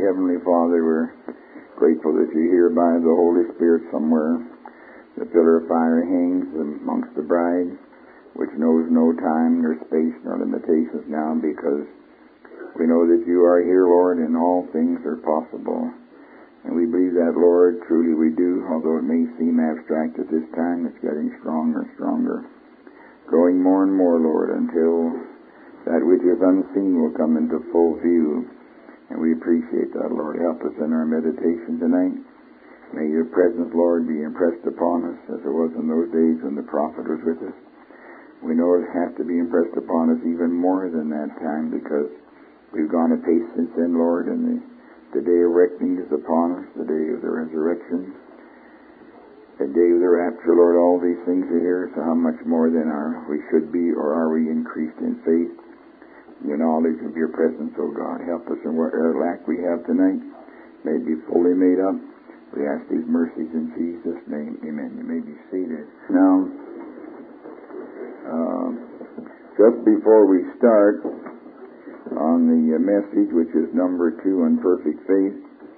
Heavenly Father, we're grateful that you're here by the Holy Spirit somewhere. The pillar of fire hangs amongst the bride, which knows no time nor space nor limitations now, because we know that you are here, Lord, and all things are possible. And we believe that, Lord, truly we do, although it may seem abstract at this time. It's getting stronger and stronger, growing more and more, Lord, until that which is unseen will come into full view. And we appreciate that, Lord. Help us in our meditation tonight. May your presence, Lord, be impressed upon us as it was in those days when the prophet was with us. We know it has to be impressed upon us even more than that time, because we've gone a pace since then, Lord, and the day of reckoning is upon us, the day of the resurrection, the day of the rapture, Lord. All these things are here, so how much more than we should be, or are we increased in faith, in the knowledge of your presence, O God. Help us in whatever lack we have tonight. May it be fully made up. We ask these mercies in Jesus' name. Amen. You may be seated. Now, just before we start on the message, which is number 2 on perfect faith,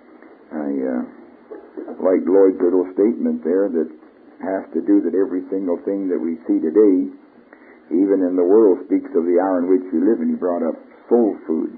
I like Lloyd's little statement there that has to do that every single thing that we see today, even in the world, speaks of the hour in which you live, and he brought up soul food.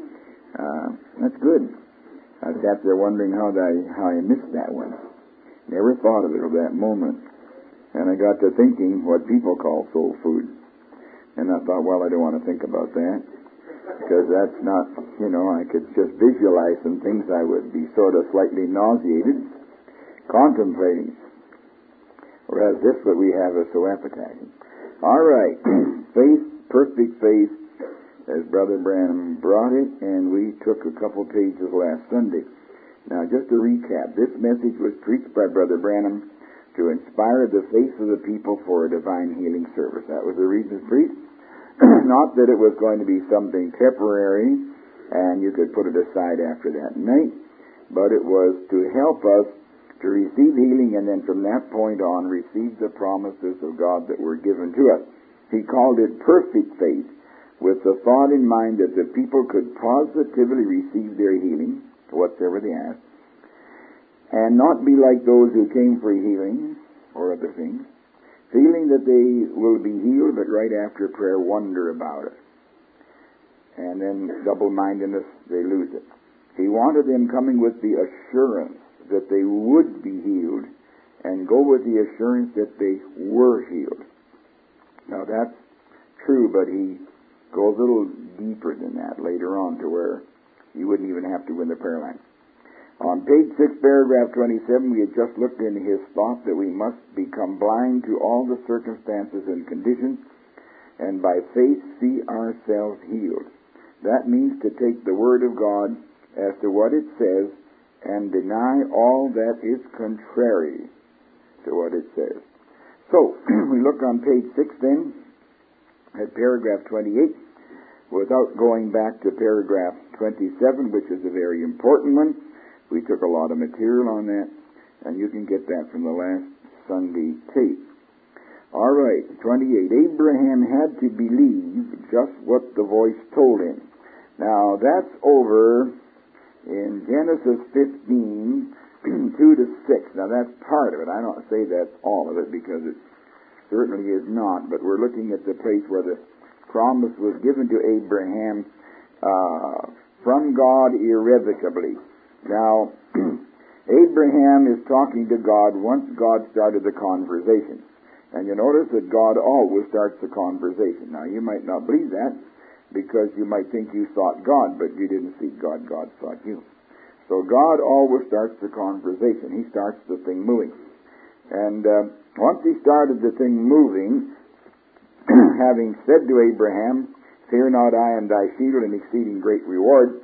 That's good. I sat there wondering how I missed that one. Never thought of it at that moment. And I got to thinking what people call soul food. And I thought, well, I don't want to think about that, because that's not, I could just visualize some things. I would be sort of slightly nauseated contemplating. Whereas this, what we have, is so appetizing. All right. Faith, perfect faith, as Brother Branham brought it, and we took a couple pages last Sunday. Now, just to recap, this message was preached by Brother Branham to inspire the faith of the people for a divine healing service. That was the reason it's preached. Not that it was going to be something temporary and you could put it aside after that night, but it was to help us to receive healing, and then from that point on receive the promises of God that were given to us. He called it perfect faith, with the thought in mind that the people could positively receive their healing, whatsoever they asked, and not be like those who came for healing or other things, feeling that they will be healed, but right after prayer wonder about it. And then double-mindedness, they lose it. He wanted them coming with the assurance that they would be healed, and go with the assurance that they were healed. Now that's true, but he goes a little deeper than that later on, to where you wouldn't even have to win the prayer line. On page 6, paragraph 27, we had just looked into his thought that we must become blind to all the circumstances and conditions, and by faith see ourselves healed. That means to take the Word of God as to what it says and deny all that is contrary to what it says. So, we look on page 6 then, at paragraph 28, without going back to paragraph 27, which is a very important one. We took a lot of material on that, and you can get that from the last Sunday tape. All right, 28. Abraham had to believe just what the voice told him. Now, that's over in Genesis 15, 2-6. Now, that's part of it. I don't say that's all of it, because it certainly is not, but we're looking at the place where the promise was given to Abraham from God irrevocably. Now, Abraham is talking to God once God started the conversation. And you notice that God always starts the conversation. Now, you might not believe that, because you might think you sought God, but you didn't seek God. God sought you. So God always starts the conversation. He starts the thing moving. And once he started the thing moving, having said to Abraham, "Fear not, I am thy shield and exceeding great reward,"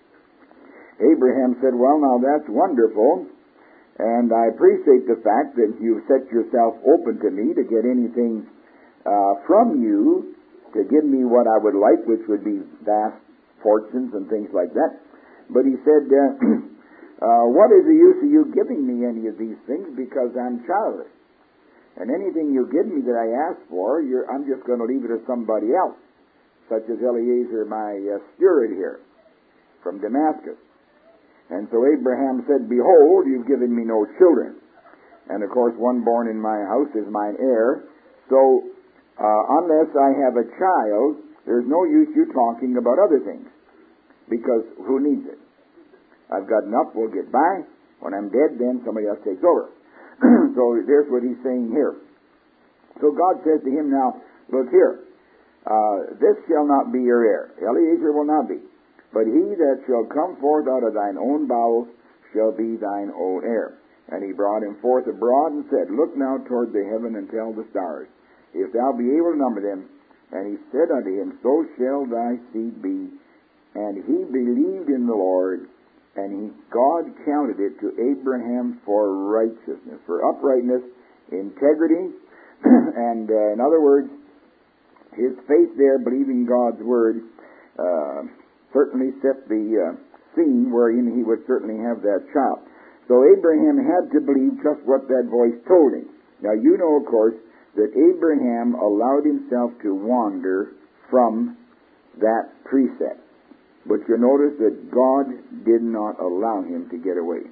Abraham said, "Well, now that's wonderful, and I appreciate the fact that you've set yourself open to me to get anything from you to give me what I would like, which would be vast fortunes and things like that." But he said, "What is the use of you giving me any of these things, because I'm childless? And anything you give me that I ask for, I'm just going to leave it to somebody else, such as Eliezer, my steward here from Damascus." And so Abraham said, Behold, you've given me no children. And of course, one born in my house is mine heir. So, unless I have a child, there's no use you talking about other things. Because who needs it? I've got enough, we'll get by. When I'm dead, then somebody else takes over. So there's what he's saying here. So God says to him now, look here, this shall not be your heir. Eliezer will not be. But he that shall come forth out of thine own bowels shall be thine own heir. And he brought him forth abroad and said, Look now toward the heaven and tell the stars, if thou be able to number them. And he said unto him, So shall thy seed be. And he believed in the Lord, and God counted it to Abraham for righteousness, for uprightness, integrity, and in other words, his faith there, believing God's word, certainly set the scene wherein he would certainly have that child. So Abraham had to believe just what that voice told him. Now you know, of course, that Abraham allowed himself to wander from that precept. But you notice that God did not allow him to get away.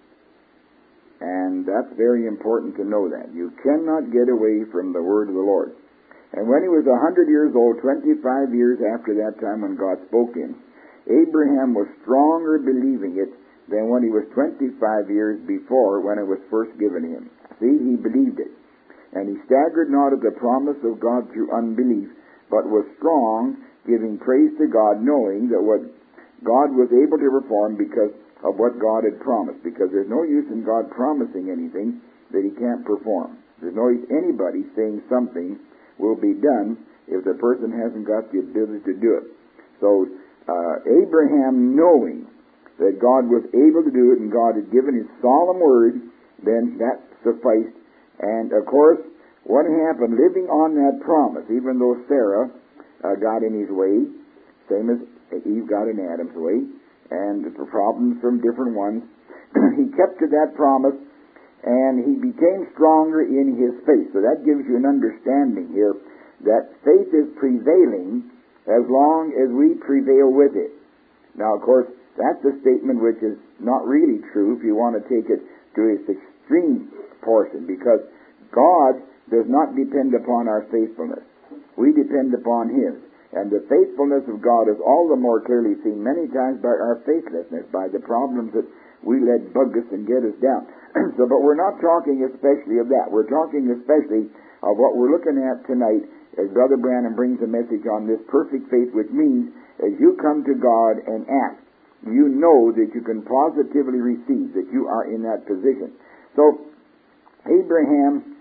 And that's very important to know that. You cannot get away from the word of the Lord. And when he was 100 years old, 25 years after that time when God spoke to him, Abraham was stronger believing it than when he was 25 years before when it was first given him. See, he believed it. And he staggered not at the promise of God through unbelief, but was strong, giving praise to God, knowing that what God was able to perform because of what God had promised. Because there's no use in God promising anything that he can't perform. There's no use anybody saying something will be done if the person hasn't got the ability to do it. So Abraham, knowing that God was able to do it and God had given his solemn word, then that sufficed. And of course, what happened, living on that promise, even though Sarah got in his way, same as Eve got in Adam's way, and the problems from different ones, he kept to that promise, and he became stronger in his faith. So that gives you an understanding here that faith is prevailing as long as we prevail with it. Now, of course, that's a statement which is not really true if you want to take it to its extreme portion, because God does not depend upon our faithfulness. We depend upon his. And the faithfulness of God is all the more clearly seen many times by our faithlessness, by the problems that we let bug us and get us down. But we're not talking especially of that. We're talking especially of what we're looking at tonight as Brother Branham brings a message on this perfect faith, which means as you come to God and ask, you know that you can positively receive, that you are in that position. So Abraham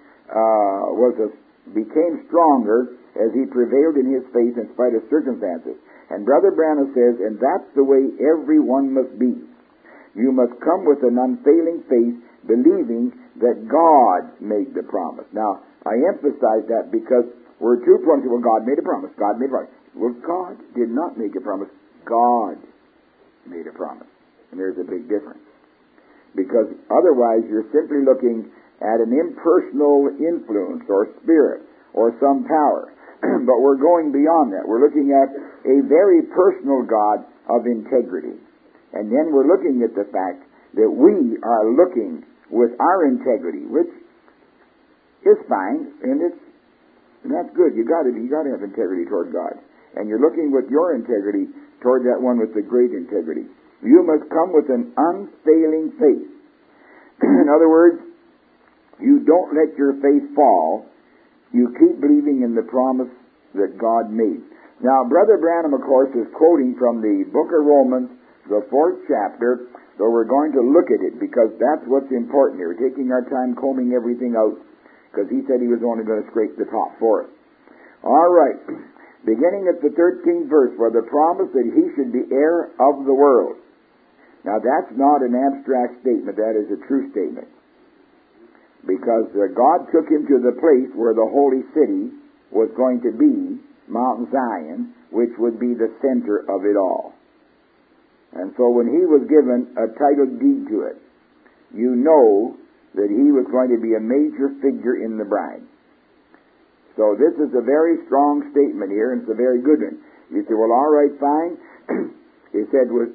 became stronger as he prevailed in his faith in spite of circumstances. And Brother Branham says, and that's the way everyone must be. You must come with an unfailing faith, believing that God made the promise. Now, I emphasize that because we're too prone to, well, God made a promise. God made a promise. Well, God did not make a promise. God made a promise. And there's a big difference. Because otherwise you're simply looking at an impersonal influence or spirit or some power. But we're going beyond that. We're looking at a very personal God of integrity. And then we're looking at the fact that we are looking with our integrity, which is fine, and that's good. You got to have integrity toward God. And you're looking with your integrity toward that one with the great integrity. You must come with an unfailing faith. In other words, you don't let your faith fall. You keep believing in the promise that God made. Now, Brother Branham, of course, is quoting from the book of Romans, the 4th chapter, so we're going to look at it because that's what's important here. We're taking our time combing everything out because he said he was only going to scrape the top for us. All right. Beginning at the 13th verse, for the promise that he should be heir of the world. Now, that's not an abstract statement. That is a true statement. Because God took him to the place where the holy city was going to be, Mount Zion, which would be the center of it all. And so when he was given a title deed to it, you know that he was going to be a major figure in the bride. So this is a very strong statement here, and it's a very good one. You say, well, all right, fine. He said,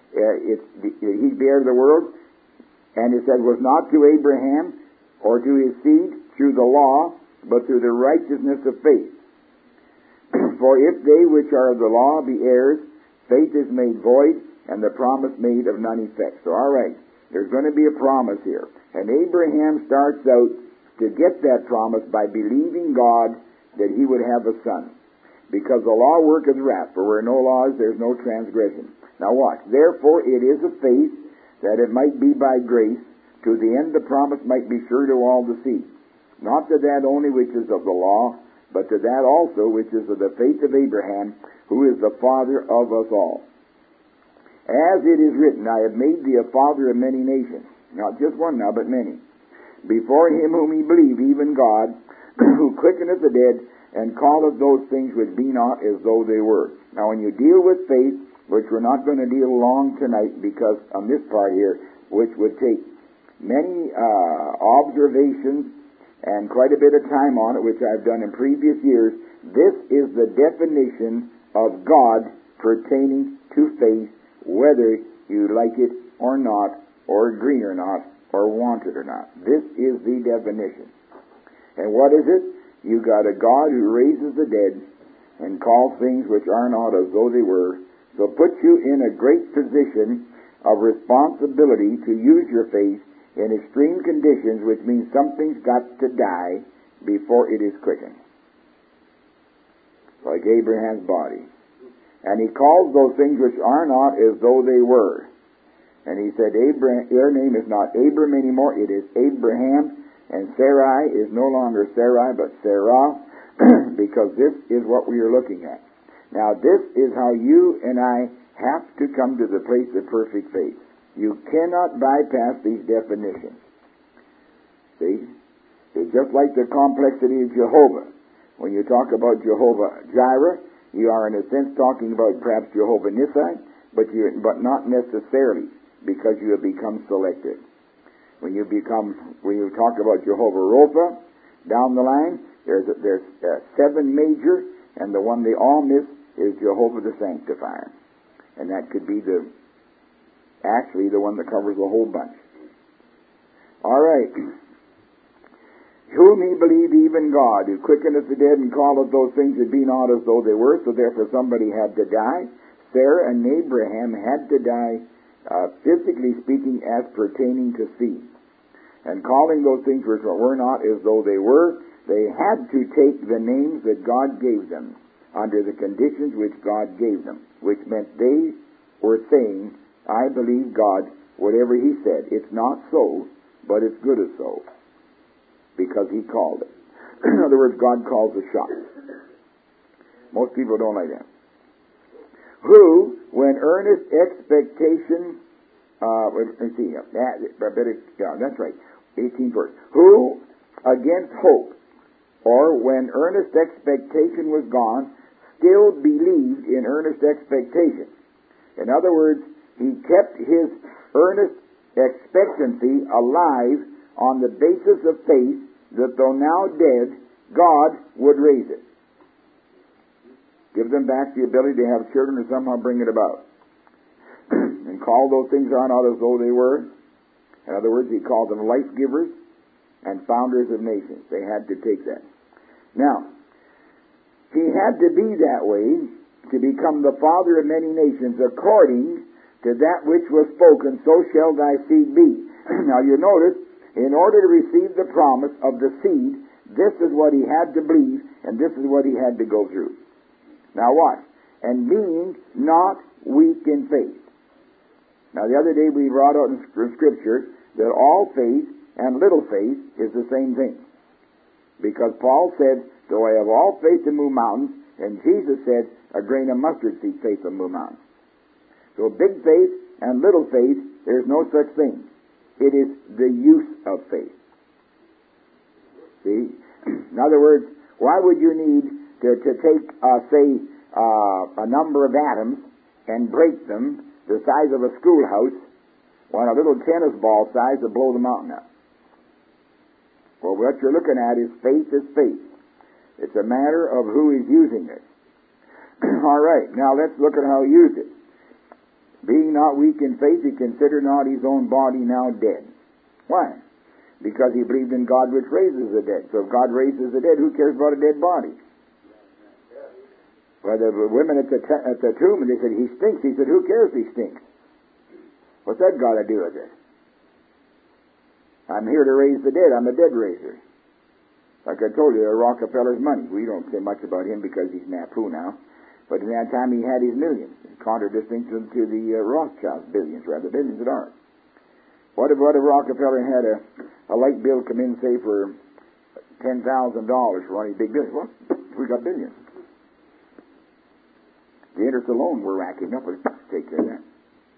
he's the heir of the world. And it says, was not to Abraham or to his seed through the law, but through the righteousness of faith. For if they which are of the law be heirs, faith is made void, and the promise made of none effect. So, all right, there's going to be a promise here. And Abraham starts out to get that promise by believing God that he would have a son. Because the law worketh wrath, for where no law is, there's no transgression. Now watch. Therefore it is of faith, that it might be by grace, to the end the promise might be sure to all the seed. Not to that only which is of the law, but to that also which is of the faith of Abraham, who is the father of us all. As it is written, I have made thee a father of many nations. Not just one now, but many. Before him whom ye believe, even God, who quickeneth the dead, and calleth those things which be not as though they were. Now when you deal with faith, which we're not going to deal long tonight, because on this part here, which would take many observations and quite a bit of time on it, which I've done in previous years, this is the definition of God pertaining to faith, whether you like it or not, or agree or not, or want it or not. This is the definition. And what is it? You got a God who raises the dead and calls things which are not as though they were. So put you in a great position of responsibility to use your faith in extreme conditions, which means something's got to die before it is quickened. Like Abraham's body. And he calls those things which are not as though they were. And he said, your name is not Abram anymore, it is Abraham, and Sarai is no longer Sarai, but Sarah, because this is what we are looking at. Now, this is how you and I have to come to the place of perfect faith. You cannot bypass these definitions. See? It's just like the complexity of Jehovah. When you talk about Jehovah Jireh, you are in a sense talking about perhaps Jehovah Nissi, but not necessarily, because you have become selected. When you talk about Jehovah Rapha, down the line, there's 7 major, and the one they all miss is Jehovah the Sanctifier. And that could be the one that covers the whole bunch. All right. Whom he believed, even God, who quickeneth the dead and calleth those things that be not as though they were. So therefore somebody had to die. Sarah and Abraham had to die, physically speaking, as pertaining to seed. And calling those things which were not as though they were, they had to take the names that God gave them under the conditions which God gave them, which meant they were saying, I believe God, whatever he said. It's not so, but it's good as so, because he called it. In other words, God calls the shots. Most people don't like that. Who, when earnest expectation, let's see, that's right, 18th verse. Who, against hope, or when earnest expectation was gone, still believed in earnest expectation. In other words, he kept his earnest expectancy alive on the basis of faith that though now dead, God would raise it. Give them back the ability to have children and somehow bring it about. And call those things are not as though they were. In other words, he called them life givers and founders of nations. They had to take that. Now, he had to be that way to become the father of many nations, according to that which was spoken, so shall thy seed be. Now you notice, in order to receive the promise of the seed, this is what he had to believe, and this is what he had to go through. Now watch. And being not weak in faith. Now the other day we brought out in Scripture that all faith and little faith is the same thing. Because Paul said, though I have all faith to move mountains, and Jesus said, a grain of mustard seed faith will move mountains. So big faith and little faith, there's no such thing. It is the use of faith. See? In other words, why would you need to take, a number of atoms and break them the size of a schoolhouse when a little tennis ball size to blow the mountain up? Well, what you're looking at is faith. It's a matter of who is using it. All right, now let's look at how he used it. Being not weak in faith, he considered not his own body now dead. Why? Because he believed in God which raises the dead. So if God raises the dead, who cares about a dead body? Well, the women at the tomb, they said, he stinks. He said, who cares if he stinks? What's that got to do with it? I'm here to raise the dead. I'm a dead raiser. Like I told you, Rockefeller's money. We don't say much about him because he's Napu now. But in that time he had his millions, in contradistinction to the Rothschild's billions, rather, billions at ours. What if Rockefeller had a light bill come in, say, for $10,000 for one of these big billions? Well, we got billions. The interest alone we're racking up will take care of that.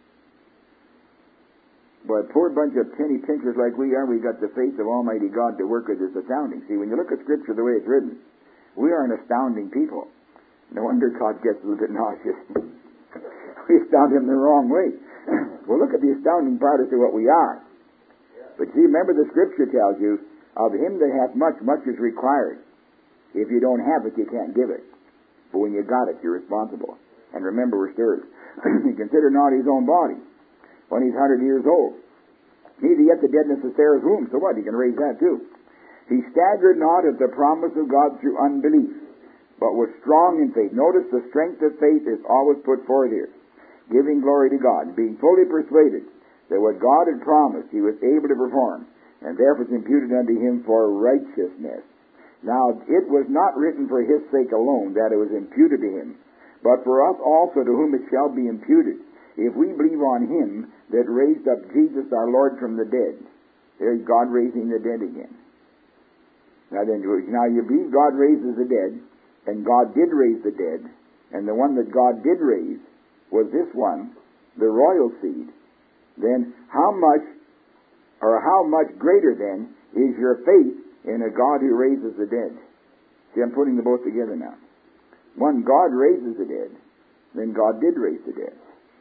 But a poor bunch of penny pinchers like we are, we got the faith of Almighty God to work with us. Astounding. See, when you look at Scripture the way it's written, we are an astounding people. No wonder God gets a little bit nauseous. We astound him the wrong way. Well, look at the astounding part as to what we are. But see, remember the Scripture tells you, of him that hath much, much is required. If you don't have it, you can't give it. But when you got it, you're responsible. And remember, we're stirred. He considered not his own body when he's 100 years old. Neither yet the deadness of Sarah's womb. So what? He can raise that too. He staggered not at the promise of God through unbelief, but was strong in faith. Notice the strength of faith is always put forth here. Giving glory to God, being fully persuaded that what God had promised he was able to perform, and therefore it's imputed unto him for righteousness. Now, it was not written for his sake alone that it was imputed to him, but for us also to whom it shall be imputed, if we believe on him that raised up Jesus our Lord from the dead. There's God raising the dead again. Now you believe God raises the dead, and God did raise the dead, and the one that God did raise was this one, the royal seed. Then how much greater then is your faith in a God who raises the dead? See, I'm putting the both together now. One, God raises the dead, then God did raise the dead.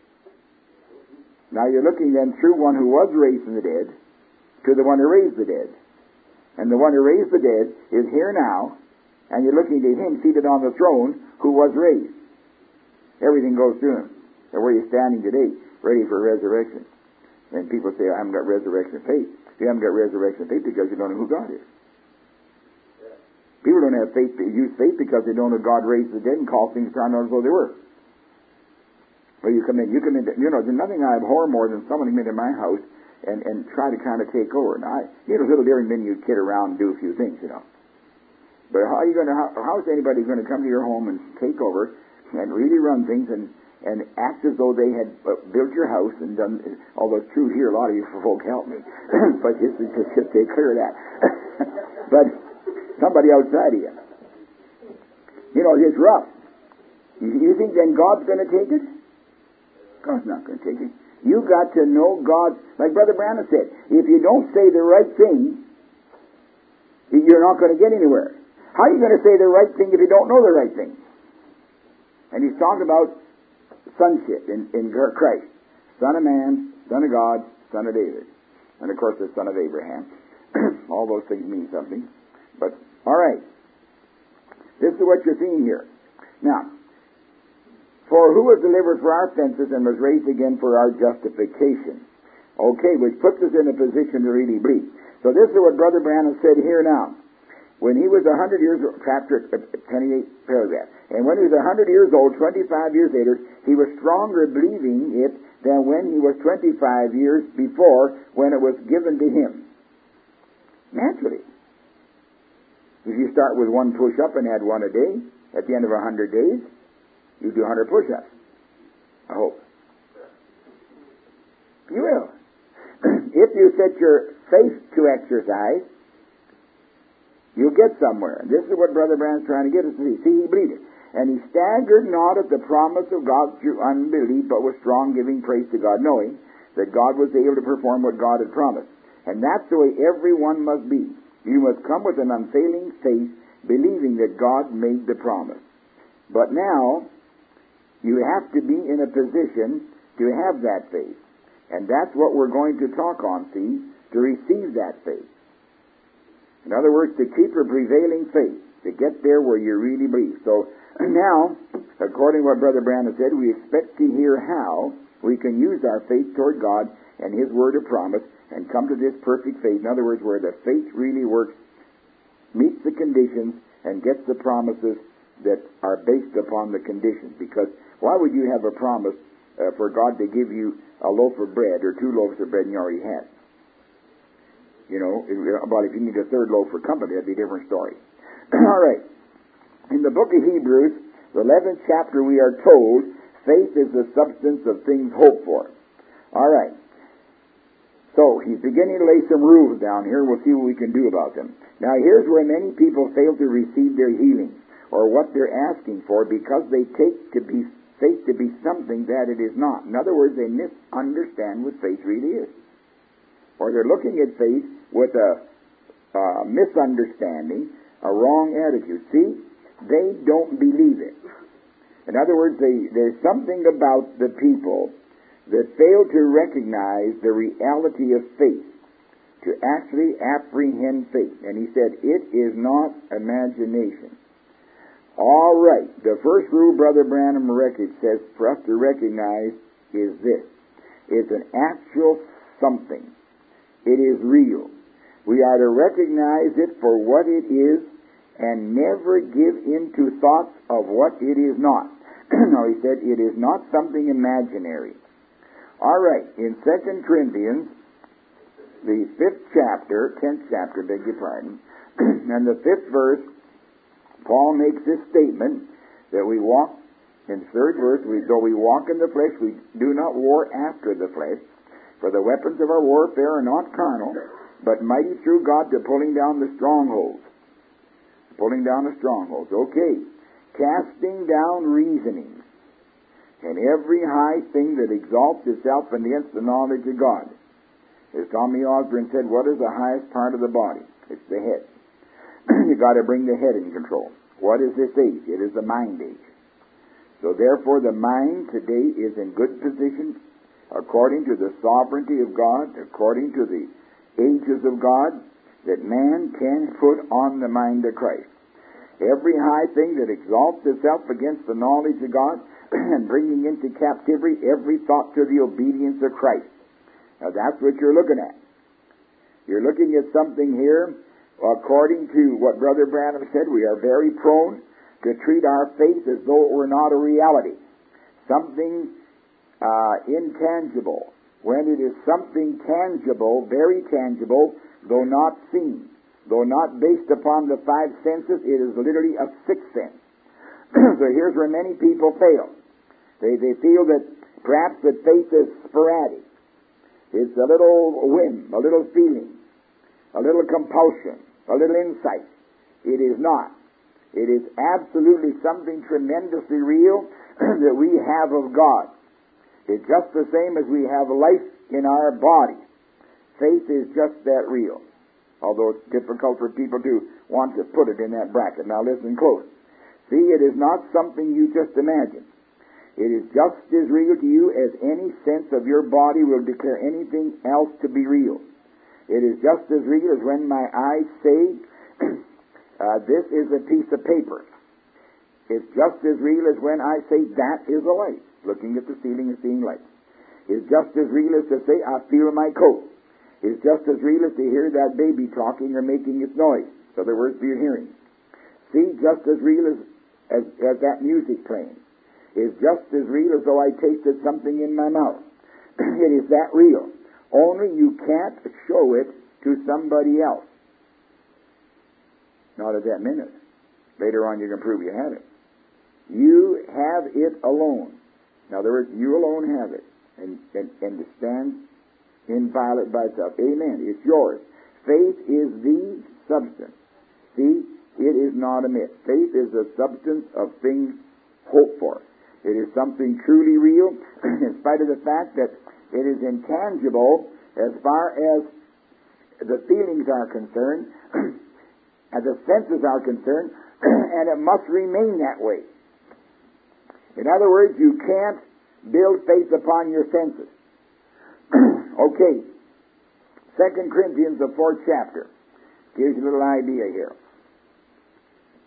Now you're looking then through one who was raised from the dead to the one who raised the dead. And the one who raised the dead is here now, and you're looking to him seated on the throne who was raised. Everything goes through him. So where you're standing today, ready for resurrection. And people say, I haven't got resurrection faith. You haven't got resurrection faith because you don't know who God is. People don't have faith, use faith because they don't know God raised the dead and call things down as though they were. Well, you come in, there's nothing I abhor more than someone come into my house and try to kind of take over. Now, it's a little different than you kid around and do a few things, But how is anybody going to come to your home and take over and really run things and act as though they had built your house and done, although it's true here, a lot of you folk help me, but just take clear of that. But somebody outside of you. It's rough. You think then God's going to take it? God's not going to take it. You got to know God, like Brother Branham said, if you don't say the right thing, you're not going to get anywhere. How are you going to say the right thing if you don't know the right thing? And he's talking about sonship in Christ. Son of man, son of God, son of David. And of course the son of Abraham. All those things mean something. But, all right. This is what you're seeing here. Now, for who was delivered for our offenses and was raised again for our justification. Okay, which puts us in a position to really believe. So this is what Brother Branham said here now. When he was 100 years old, chapter 28 paragraph, and when he was 100 years old, 25 years later, he was stronger believing it than when he was 25 years before, when it was given to him. Naturally. If you start with one push-up and add one a day, at the end of 100 days, you do 100 push-ups. I hope. You will. If you set your faith to exercise, you'll get somewhere. And this is what Brother Branham's trying to get us to see. See, he believed it. And he staggered not at the promise of God through unbelief, but was strong, giving praise to God, knowing that God was able to perform what God had promised. And that's the way everyone must be. You must come with an unfailing faith, believing that God made the promise. But now, you have to be in a position to have that faith. And that's what we're going to talk on, see, to receive that faith. In other words, to keep a prevailing faith, to get there where you really believe. So now, according to what Brother Branham said, we expect to hear how we can use our faith toward God and His word of promise and come to this perfect faith. In other words, where the faith really works, meets the conditions, and gets the promises that are based upon the conditions. Because why would you have a promise for God to give you a loaf of bread or 2 loaves of bread and you already had? You know, but if you need a 3rd loaf for company, that'd be a different story. All right. In the book of Hebrews, the 11th chapter, we are told faith is the substance of things hoped for. All right. So, he's beginning to lay some rules down here. We'll see what we can do about them. Now, here's where many people fail to receive their healing, or what they're asking for, because they take faith to be something that it is not. In other words, they misunderstand what faith really is. Or they're looking at faith with a misunderstanding, a wrong attitude. See, they don't believe it. In other words, there's something about the people that fail to recognize the reality of faith, to actually apprehend faith. And he said, it is not imagination. All right, the first rule Brother Branham record says for us to recognize is this. It's an actual something. It is real. We are to recognize it for what it is and never give in to thoughts of what it is not. No, he said, it is not something imaginary. All right, in 2 Corinthians, the 5th chapter, 10th chapter, beg your pardon, and the 5th verse, Paul makes this statement that we walk, in the 3rd verse, though we walk in the flesh, we do not war after the flesh, for the weapons of our warfare are not carnal, but mighty through God to pulling down the strongholds. Pulling down the strongholds. Okay. Casting down reasonings and every high thing that exalts itself against the knowledge of God. As Tommy Osborne said, what is the highest part of the body? It's the head. You've got to bring the head in control. What is this age? It is the mind age. So therefore the mind today is in good position according to the sovereignty of God, according to the ages of God, that man can put on the mind of Christ. Every high thing that exalts itself against the knowledge of God and bringing into captivity every thought to the obedience of Christ. Now that's what you're looking at. You're looking at something here, according to what Brother Branham said, we are very prone to treat our faith as though it were not a reality. Something intangible. When it is something tangible, very tangible, though not seen, though not based upon the 5 senses, it is literally a 6th sense. So here's where many people fail. They feel that perhaps that faith is sporadic. It's a little whim, a little feeling, a little compulsion, a little insight. It is not. It is absolutely something tremendously real that we have of God. It's just the same as we have life in our body. Faith is just that real. Although it's difficult for people to want to put it in that bracket. Now listen close. See, it is not something you just imagine. It is just as real to you as any sense of your body will declare anything else to be real. It is just as real as when my eyes say, this is a piece of paper. It's just as real as when I say, that is a light. Looking at the ceiling and seeing light. It's just as real as to say, I feel my coat. It's just as real as to hear that baby talking or making its noise. So the words you're hearing. See, just as real as that music playing. Is just as real as though I tasted something in my mouth. It is that real. Only you can't show it to somebody else. Not at that minute. Later on you can prove you have it. You have it alone. In other words, you alone have it. And it stands inviolate by itself. Amen. It's yours. Faith is the substance. See, it is not a myth. Faith is the substance of things hoped for. It is something truly real, in spite of the fact that it is intangible as far as the feelings are concerned, as the senses are concerned, and it must remain that way. In other words, you can't build faith upon your senses. Okay. 2 Corinthians, the 4th chapter, gives you a little idea here.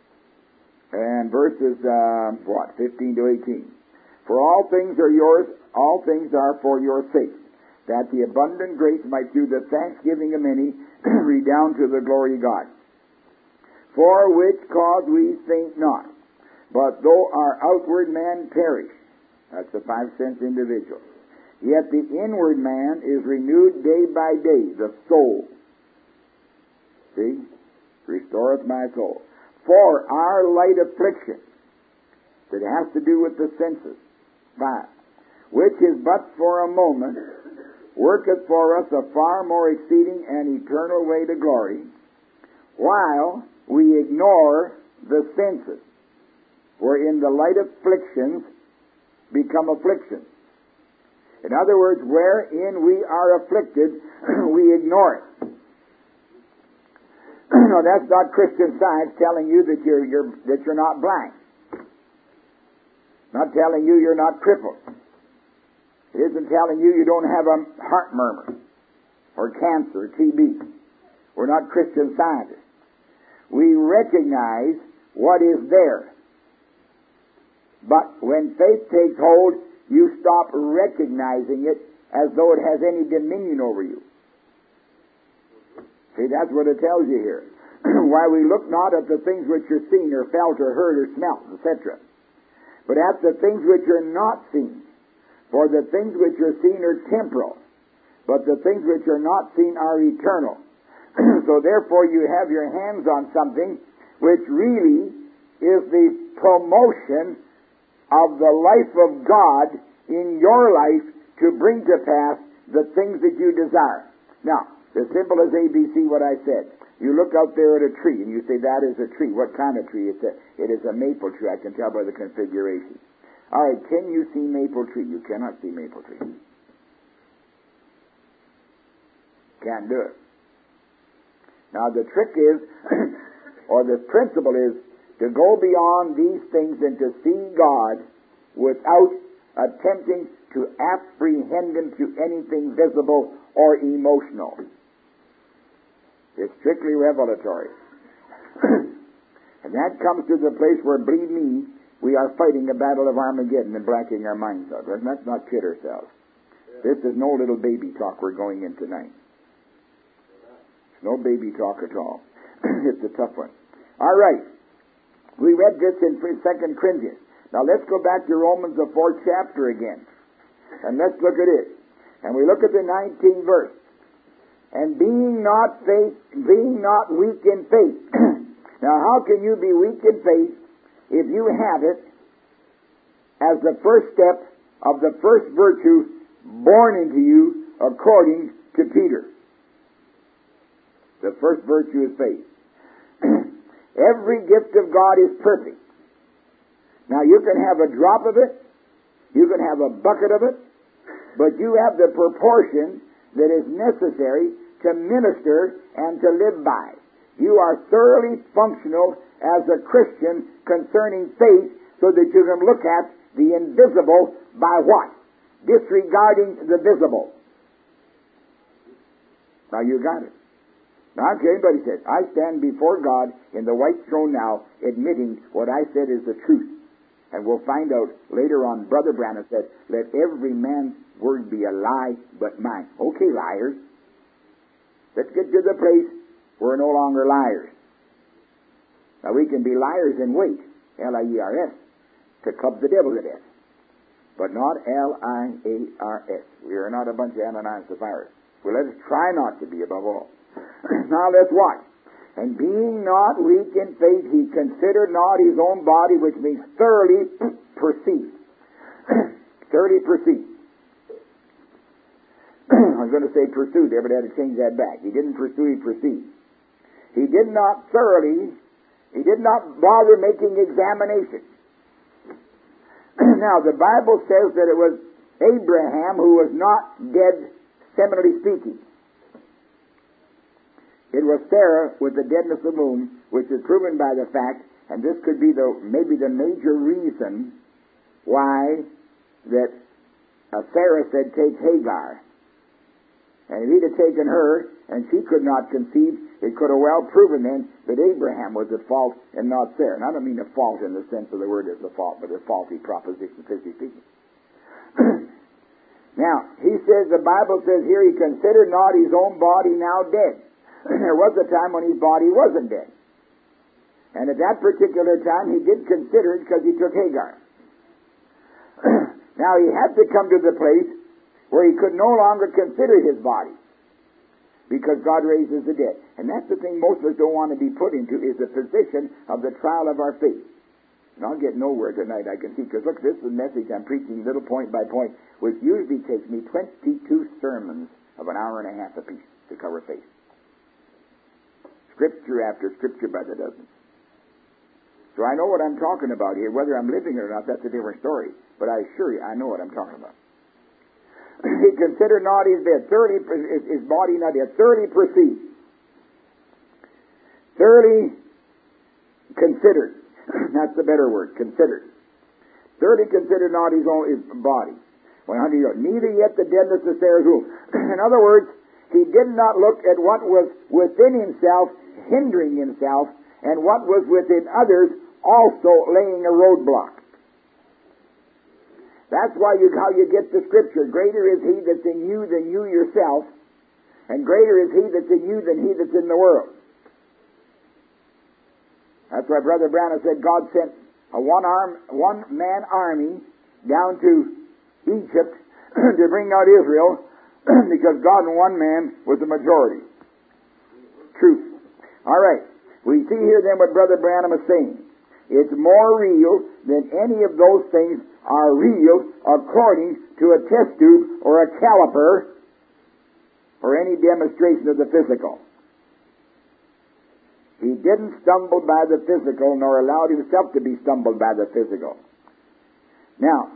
And verses, 15 to 18. For all things are yours all things are for your sake, that the abundant grace might through the thanksgiving of many redound to the glory of God. For which cause we think not, but though our outward man perish, that's the 5 cents individual, yet the inward man is renewed day by day, the soul. See? Restoreth my soul. For our light affliction, that has to do with the senses, 5, which is but for a moment, worketh for us a far more exceeding and eternal way to glory, while we ignore the senses, wherein the light afflictions become afflictions. In other words, wherein we are afflicted, we ignore it. No, that's not Christian Science telling you that you're not blind. Not telling you you're not crippled. It isn't telling you you don't have a heart murmur or cancer or TB. We're not Christian scientists. We recognize what is there. But when faith takes hold, you stop recognizing it as though it has any dominion over you. See, that's what it tells you here. Why we look not at the things which are seen or felt or heard or smelt, etc., but at the things which are not seen. For the things which are seen are temporal, but the things which are not seen are eternal. So therefore you have your hands on something which really is the promotion of the life of God in your life to bring to pass the things that you desire. Now, as simple as ABC, what I said. You look out there at a tree and you say, that is a tree. What kind of tree? It is a maple tree. I can tell by the configuration. All right, can you see maple tree? You cannot see maple tree. Can't do it. Now the trick is, or the principle is, to go beyond these things and to see God without attempting to apprehend Him through anything visible or emotional. It's strictly revelatory. And that comes to the place where, believe me, we are fighting a battle of Armageddon and blacking our minds out. Let's not kid ourselves. This is no little baby talk we're going in tonight. It's no baby talk at all. It's a tough one. All right. We read this in 2 Corinthians. Now let's go back to Romans, the 4th chapter again. And let's look at it. And we look at the 19th verse. And being not weak in faith. Now how can you be weak in faith if you have it as the first step of the first virtue born into you according to Peter? The first virtue is faith. Every gift of God is perfect. Now you can have a drop of it, you can have a bucket of it, but you have the proportion that is necessary to minister and to live by. You are thoroughly functional as a Christian concerning faith so that you can look at the invisible by what? Disregarding the visible. Now you got it. Now everybody says, I stand before God in the white throne now admitting what I said is the truth. And we'll find out later on, Brother Branham said, let every man's word be a lie but mine. Okay, liars. Let's get to the place where we're no longer liars. Now we can be liars in wait, L-I-E-R-S, to club the devil to death. But not L-I-A-R-S. We are not a bunch of Ananias and Sapphira. Well, let us try not to be above all. Now let's watch. And being not weak in faith, he considered not his own body, which means thoroughly perceived. Thoroughly perceived. I was going to say pursued there, but I had to change that back. He didn't pursue, he perceived. He did not bother making examination. Now, the Bible says that it was Abraham who was not dead, seminally speaking. It was Sarah with the deadness of the womb, which is proven by the fact, and this could be maybe the major reason why that Sarah said, take Hagar. And if he'd have taken her, and she could not conceive, it could have well proven then that Abraham was at fault and not Sarah. And I don't mean a fault in the sense of the word as a fault, but a faulty proposition, physically speaking. Now, he says, the Bible says here, he considered not his own body now dead. There was a time when his body wasn't dead. And at that particular time, he did consider it because he took Hagar. Now, he had to come to the place where he could no longer consider his body because God raises the dead. And that's the thing most of us don't want to be put into, is the position of the trial of our faith. And I'll get nowhere tonight, I can see, because look, this is the message I'm preaching little point by point, which usually takes me 22 sermons of an hour and a half apiece to cover faith. Scripture after scripture by the dozen. So I know what I'm talking about here. Whether I'm living it or not, that's a different story. But I assure you, I know what I'm talking about. He considered not his bed, his body not dead, thoroughly perceived. Thoroughly considered. That's the better word, considered. Thoroughly considered not his body. Neither yet the deadness of Sarah's womb. In other words, he did not look at what was within himself, hindering himself, and what was within others, also laying a roadblock. That's why how you get the scripture. Greater is he that's in you than you yourself, and greater is he that's in you than he that's in the world. That's why Brother Branham said God sent a one-man army down to Egypt to bring out Israel because God in one man was the majority. Truth. All right. We see here then what Brother Branham is saying. It's more real than any of those things are real according to a test tube or a caliper or any demonstration of the physical. He didn't stumble by the physical nor allowed himself to be stumbled by the physical. Now,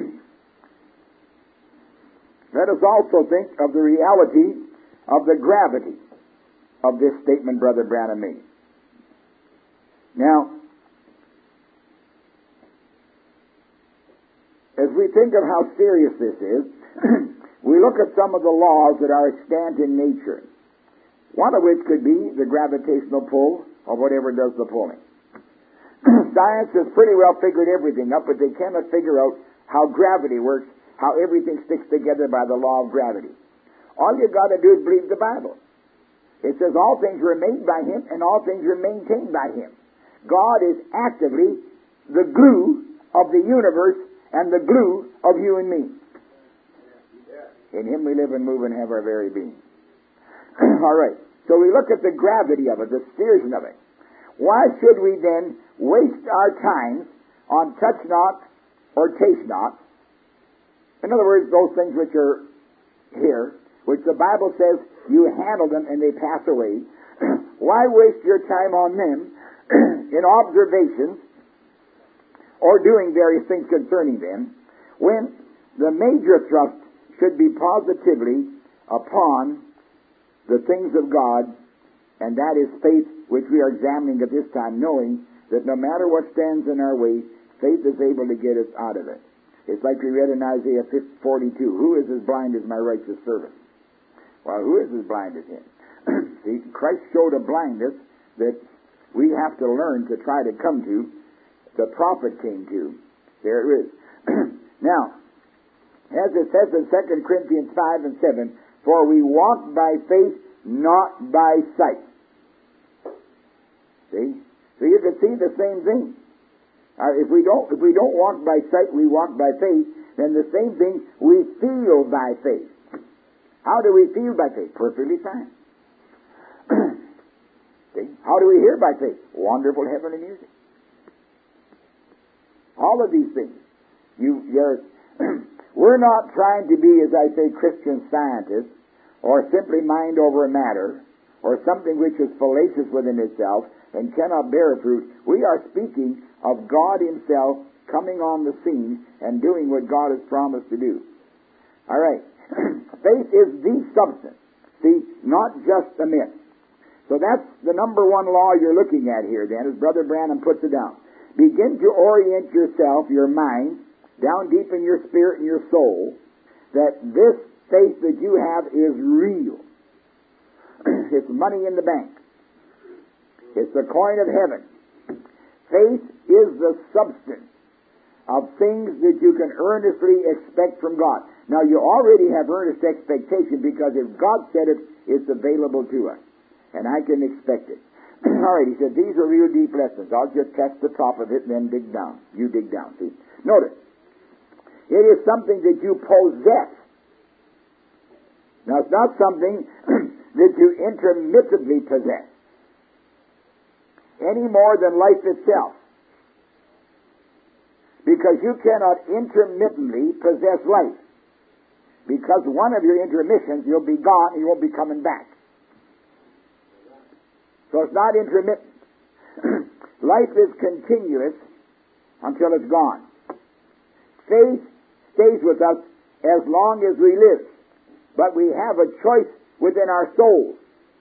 let us also think of the reality of the gravity of this statement Brother Branham made. Now, as we think of how serious this is, we look at some of the laws that are extant in nature, one of which could be the gravitational pull or whatever does the pulling. Science has pretty well figured everything up, but they cannot figure out how gravity works, how everything sticks together by the law of gravity. All you've got to do is believe the Bible. It says all things were made by Him and all things are maintained by Him. God is actively the glue of the universe and the glue of you and me. In Him we live and move and have our very being. All right. So we look at the gravity of it, the seriousness of it. Why should we then waste our time on touch not or taste not? In other words, those things which are here, which the Bible says you handle them and they pass away. Why waste your time on them in observations or doing various things concerning them when the major thrust should be positively upon the things of God, and that is faith, which we are examining at this time, knowing that no matter what stands in our way, faith is able to get us out of it. It's like we read in Isaiah 42, who is as blind as my righteous servant? Well, who is as blind as him? See, Christ showed a blindness that we have to learn to try to come to. The prophet came to. There it is. Now, as it says in 2 Corinthians 5 and 7, for we walk by faith, not by sight. See? So you can see the same thing. If we don't walk by sight, we walk by faith, then the same thing, we feel by faith. How do we feel by faith? Perfectly fine. See? How do we hear by faith? Wonderful heavenly music. All of these things. We're not trying to be, as I say, Christian scientists, or simply mind over a matter, or something which is fallacious within itself and cannot bear fruit. We are speaking of God Himself coming on the scene and doing what God has promised to do. All right. Faith is the substance. See, not just a myth. So that's the number one law you're looking at here then, as Brother Branham puts it down. Begin to orient yourself, your mind, down deep in your spirit and your soul, that this faith that you have is real. It's money in the bank. It's the coin of heaven. Faith is the substance of things that you can earnestly expect from God. Now, you already have earnest expectation because if God said it, it's available to us. And I can expect it. All right, he said, these are real deep lessons. I'll just catch the top of it and then dig down. You dig down, see? Notice, it is something that you possess. Now, it's not something that you intermittently possess, any more than life itself. Because you cannot intermittently possess life. Because one of your intermissions, you'll be gone and you won't be coming back. So it's not intermittent. Life is continuous until it's gone. Faith stays with us as long as we live. But we have a choice within our soul.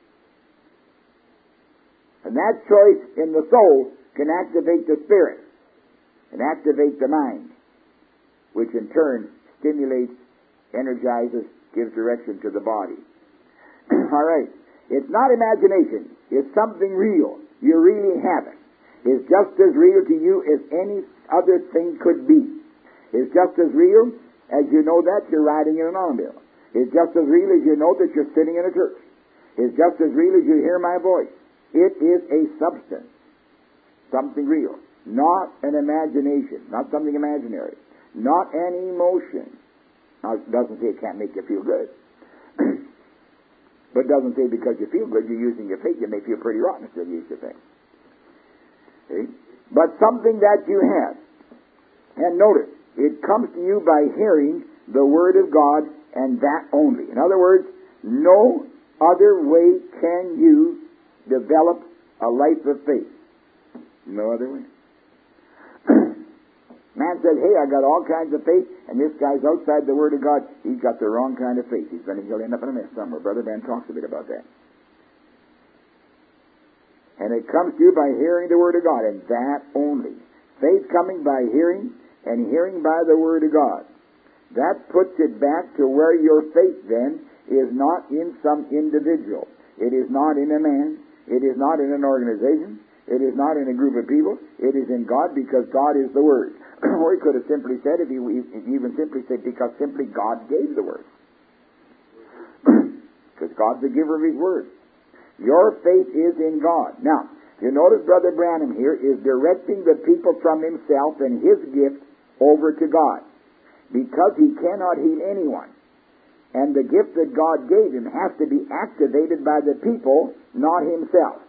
And that choice in the soul can activate the spirit and activate the mind, which in turn stimulates, energizes, gives direction to the body. All right. It's not imagination. It's something real. You really have it. It's just as real to you as any other thing could be. It's just as real as you know that you're riding in an automobile. It's just as real as you know that you're sitting in a church. It's just as real as you hear my voice. It is a substance. Something real. Not an imagination. Not something imaginary. Not an emotion. Now, it doesn't say it can't make you feel good. But it doesn't say because you feel good, you're using your faith, you may feel pretty rotten if you use your faith. See? But something that you have. And notice, it comes to you by hearing the Word of God, and that only. In other words, no other way can you develop a life of faith. No other way. Man says, hey, I got all kinds of faith, and this guy's outside the Word of God. He's got the wrong kind of faith. He'll end up in a mess somewhere. Brother Dan talks a bit about that. And it comes to you by hearing the Word of God, and that only. Faith coming by hearing, and hearing by the Word of God. That puts it back to where your faith then is not in some individual. It is not in a man. It is not in an organization. It is not in a group of people. It is in God because God is the Word. Or he could have simply said, if he even simply said, because simply God gave the Word. Because God's the giver of His Word. Your faith is in God. Now, you notice Brother Branham here is directing the people from himself and his gift over to God. Because he cannot heal anyone. And the gift that God gave him has to be activated by the people, not himself.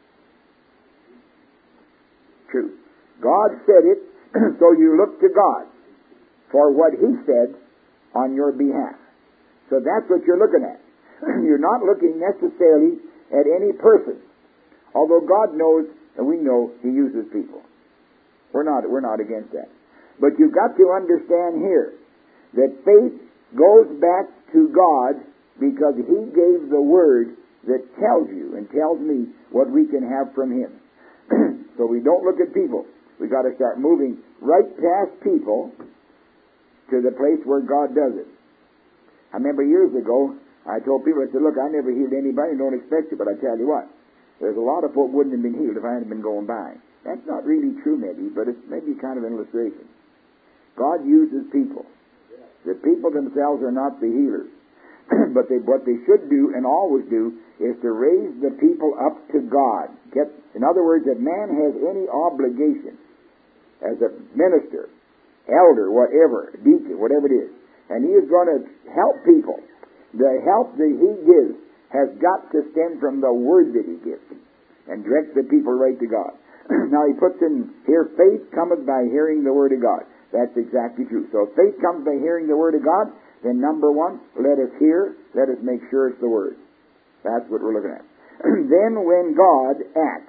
True. God said it, so you look to God for what He said on your behalf. So that's what you're looking at. You're not looking necessarily at any person. Although God knows, and we know, He uses people. We're not against that. But you've got to understand here that faith goes back to God because He gave the Word that tells you and tells me what we can have from Him. So we don't look at people. We've got to start moving right past people to the place where God does it. I remember years ago, I told people, I said, look, I never healed anybody and don't expect it, but I tell you what, there's a lot of folk wouldn't have been healed if I hadn't been going by. That's not really true maybe, but it's maybe kind of an illustration. God uses people. The people themselves are not the healers. But what they should do and always do is to raise the people up to God. In other words, if man has any obligation as a minister, elder, whatever, deacon, whatever it is, and he is going to help people, the help that he gives has got to stem from the Word that he gives and direct the people right to God. Now he puts in here, faith cometh by hearing the Word of God. That's exactly true. So if faith comes by hearing the Word of God, then number one, let us hear, let us make sure it's the Word. That's what we're looking at. Then when God acts,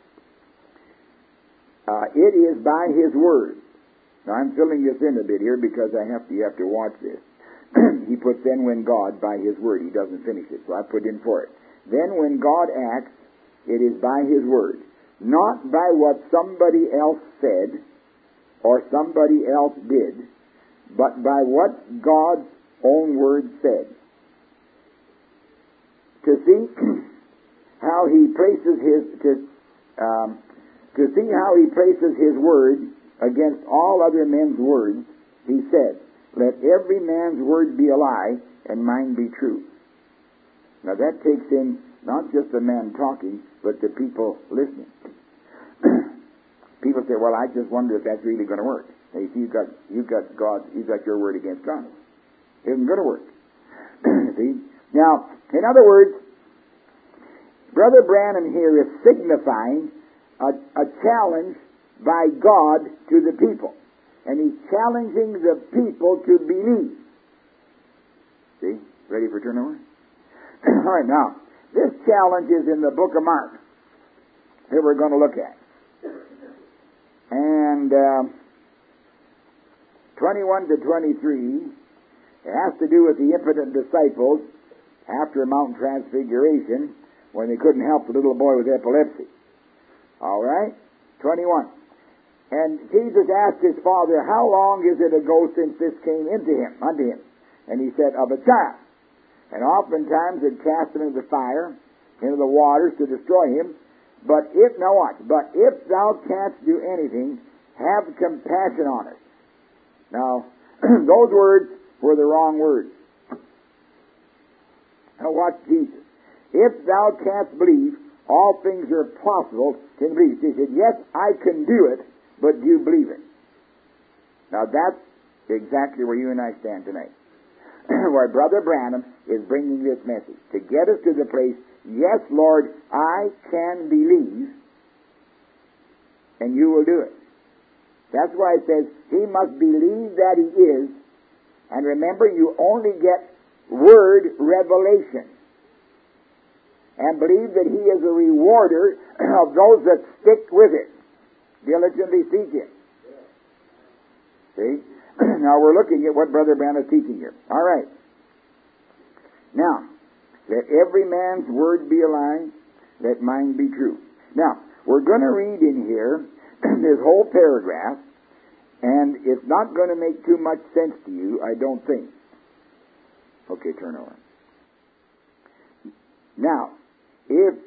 it is by His Word. Now I'm filling this in a bit here because you have to watch this. He puts then when God by His Word. He doesn't finish it, so I put in for it. Then when God acts, it is by His Word. Not by what somebody else said or somebody else did, but by what God's own Word said. To see how He places His Word against all other men's words, he said, let every man's word be a lie, and mine be true. Now that takes in not just the man talking, but the people listening. People say, well, I just wonder if that's really going to work. Now, you see, you've got God, you've got your word against God. It isn't going to work. See? Now, in other words, Brother Branham here is signifying a challenge by God to the people. And he's challenging the people to believe. See? Ready for turnover? All right, now, this challenge is in the book of Mark that we're going to look at. And 21 to 23, it has to do with the impotent disciples after Mount Transfiguration when they couldn't help the little boy with epilepsy. All right? 21. And Jesus asked his father, how long is it ago since this came unto him? And he said, of a child. And oftentimes it cast him into the fire, into the waters to destroy him. But if thou canst do anything, have compassion on us. Now, those words were the wrong words. Now watch Jesus. If thou canst believe, all things are possible to believe. He said, yes, I can do it, but do you believe it? Now that's exactly where you and I stand tonight. Where Brother Branham is bringing this message to get us to the place, yes, Lord, I can believe, and you will do it. That's why it says he must believe that he is, and remember, you only get word revelation, and believe that he is a rewarder of those that stick with it, diligently seek him. See? Now we're looking at what Brother Branham is teaching here. All right. Now, let every man's word be a lie, let mine be true. Now, we're going to read in here this whole paragraph, and it's not going to make too much sense to you, I don't think. Okay, turn over. Now, if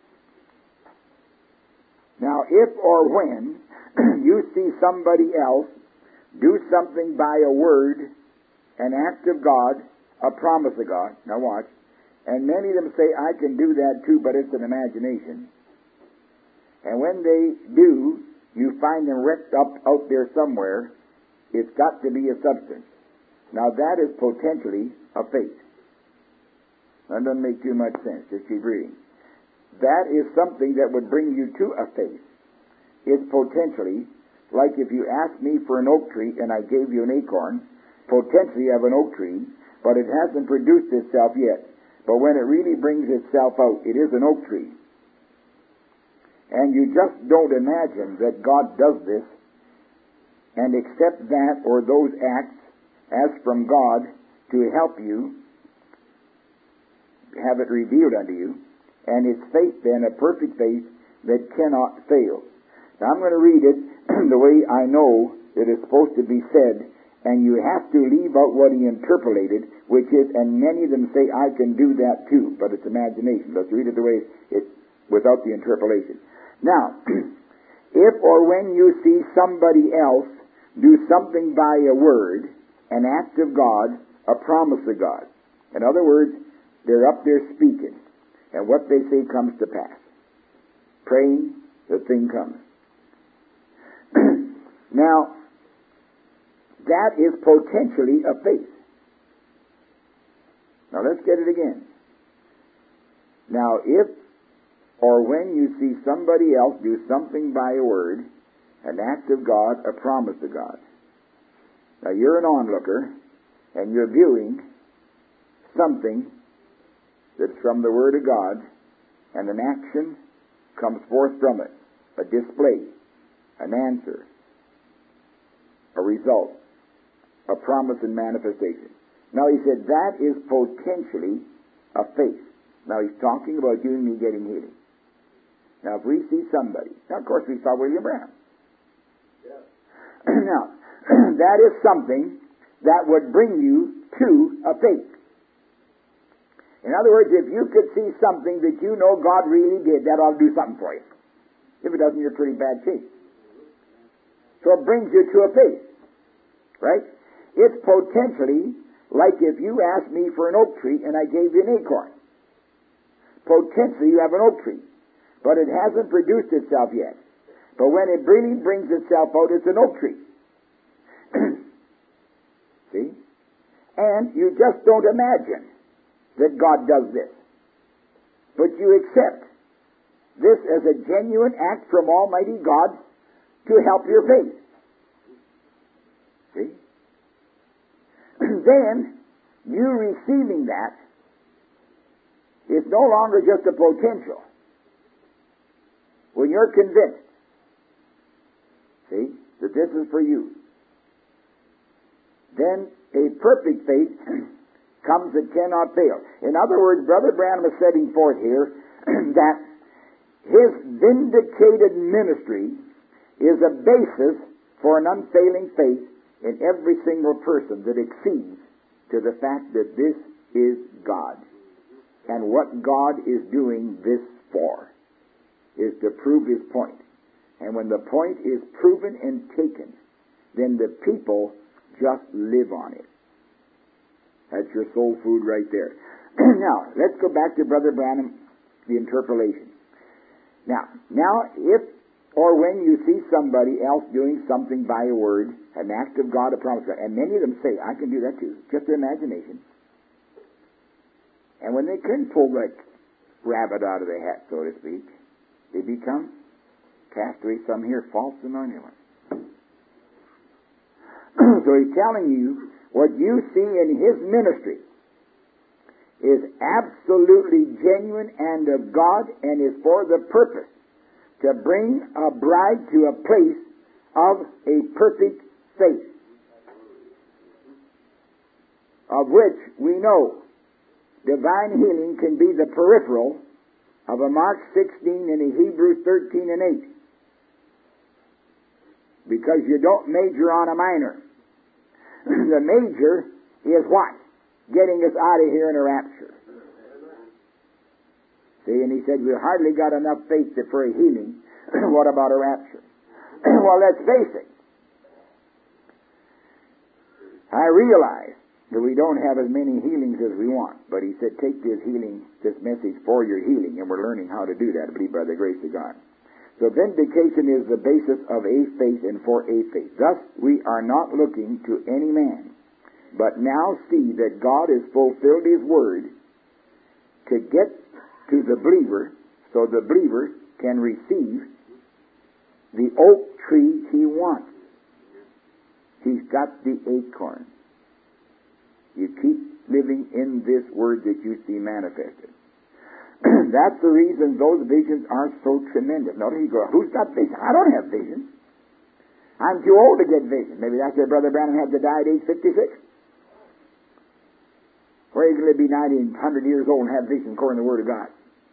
or when you see somebody else do something by a word, an act of God, a promise of God, now watch, and many of them say, I can do that too, but it's an imagination. And when they do, you find them wrecked up out there somewhere. It's got to be a substance. Now that is potentially a faith. That doesn't make too much sense. Just keep reading. That is something that would bring you to a faith. It's potentially, like if you asked me for an oak tree and I gave you an acorn, potentially you have an oak tree, but it hasn't produced itself yet. But when it really brings itself out, it is an oak tree. And you just don't imagine that God does this and accept that or those acts as from God to help you, have it revealed unto you, and it's faith then, a perfect faith that cannot fail. Now I'm going to read it the way I know that it's supposed to be said, and you have to leave out what he interpolated, which is, and many of them say, I can do that too, but it's imagination. Let's read it the way it without the interpolation. Now, if or when you see somebody else do something by a word, an act of God, a promise of God. In other words, they're up there speaking, and what they say comes to pass. Praying, the thing comes. Now, that is potentially a faith. Now let's get it again. Now, if or when you see somebody else do something by a word, an act of God, a promise of God. Now you're an onlooker, and you're viewing something that's from the Word of God, and an action comes forth from it, a display, an answer, a result, a promise and manifestation. Now he said that is potentially a faith. Now he's talking about you and me getting healing. Now if we see somebody, now of course we saw William Branham. Yeah. Now, that is something that would bring you to a faith. In other words, if you could see something that you know God really did, that ought to do something for you. If it doesn't, you're in pretty bad shape. So it brings you to a faith. Right? It's potentially like if you asked me for an oak tree and I gave you an acorn. Potentially you have an oak tree, but it hasn't produced itself yet. But when it really brings itself out, it's an oak tree. See? And you just don't imagine that God does this. But you accept this as a genuine act from Almighty God to help your faith. See? Then, you receiving that is no longer just a potential. When you're convinced, see, that this is for you, then a perfect faith comes that cannot fail. In other words, Brother Branham is setting forth here that his vindicated ministry is a basis for an unfailing faith in every single person that accedes to the fact that this is God. And what God is doing this for is to prove His point. And when the point is proven and taken, then the people just live on it. That's your soul food right there. Now, let's go back to Brother Branham, the interpolation. Now, if or when you see somebody else doing something by a word, an act of God, a promise of God, and many of them say, I can do that too, just their imagination. And when they couldn't pull that rabbit out of the hat, so to speak, they become castaway, some here, false anointed ones. So he's telling you what you see in his ministry is absolutely genuine and of God and is for the purpose to bring a bride to a place of a perfect faith, of which we know divine healing can be the peripheral of a Mark 16 and a Hebrews 13 and 8. Because you don't major on a minor. The major is what? Getting us out of here in a rapture. See, and he said, we hardly got enough faith for a healing. What about a rapture? Well, let's face it. I realize that we don't have as many healings as we want. But he said, take this healing, this message for your healing, and we're learning how to do that, I believe, by the grace of God. So vindication is the basis of a faith and for a faith. Thus, we are not looking to any man, but now see that God has fulfilled His word to get to the believer, so the believer can receive the oak tree he wants. He's got the acorn. You keep living in this word that you see manifested. That's the reason those visions are so tremendous. Now, you go, who's got vision? I don't have vision. I'm too old to get vision. Maybe that's why Brother Branham had to die at age 56. Where are you going to be 90 and 100 years old and have vision according to the Word of God?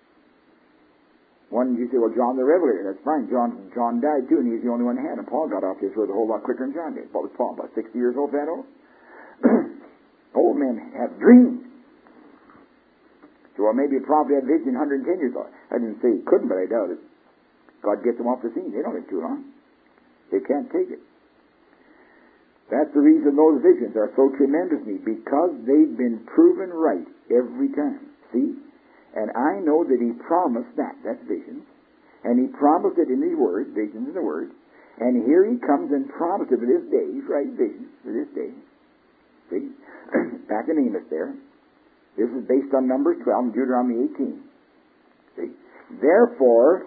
One, you say, well, John the Revelator. That's fine. John died too, and he's the only one that had it. Paul got off his word a whole lot quicker than John did. What was Paul, about 60 years old, that old? Old men have dreams. So, well, maybe a prophet had vision 110 years old. I didn't say he couldn't, but I doubt it. God gets them off the scene. They don't live too long. They can't take it. That's the reason those visions are so tremendous to me, because they've been proven right every time. See? And I know that He promised that. That's visions. And He promised it in His Word, visions in the Word. And here He comes and promised it for this day. He's right, visions for this day. See? Back in Amos there. This is based on Numbers 12 and Deuteronomy 18. See? Therefore,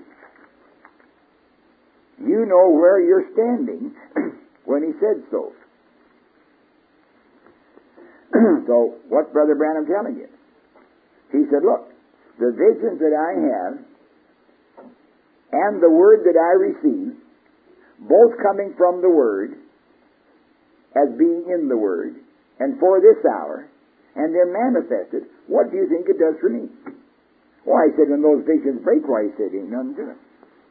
you know where you're standing when He said so. So, what's Brother Branham telling you? He said, look, the visions that I have and the Word that I receive, both coming from the Word, as being in the Word, and for this hour, and they're manifested. What do you think it does for me? Why, I said, when those visions break, why, he said, ain't nothing to it.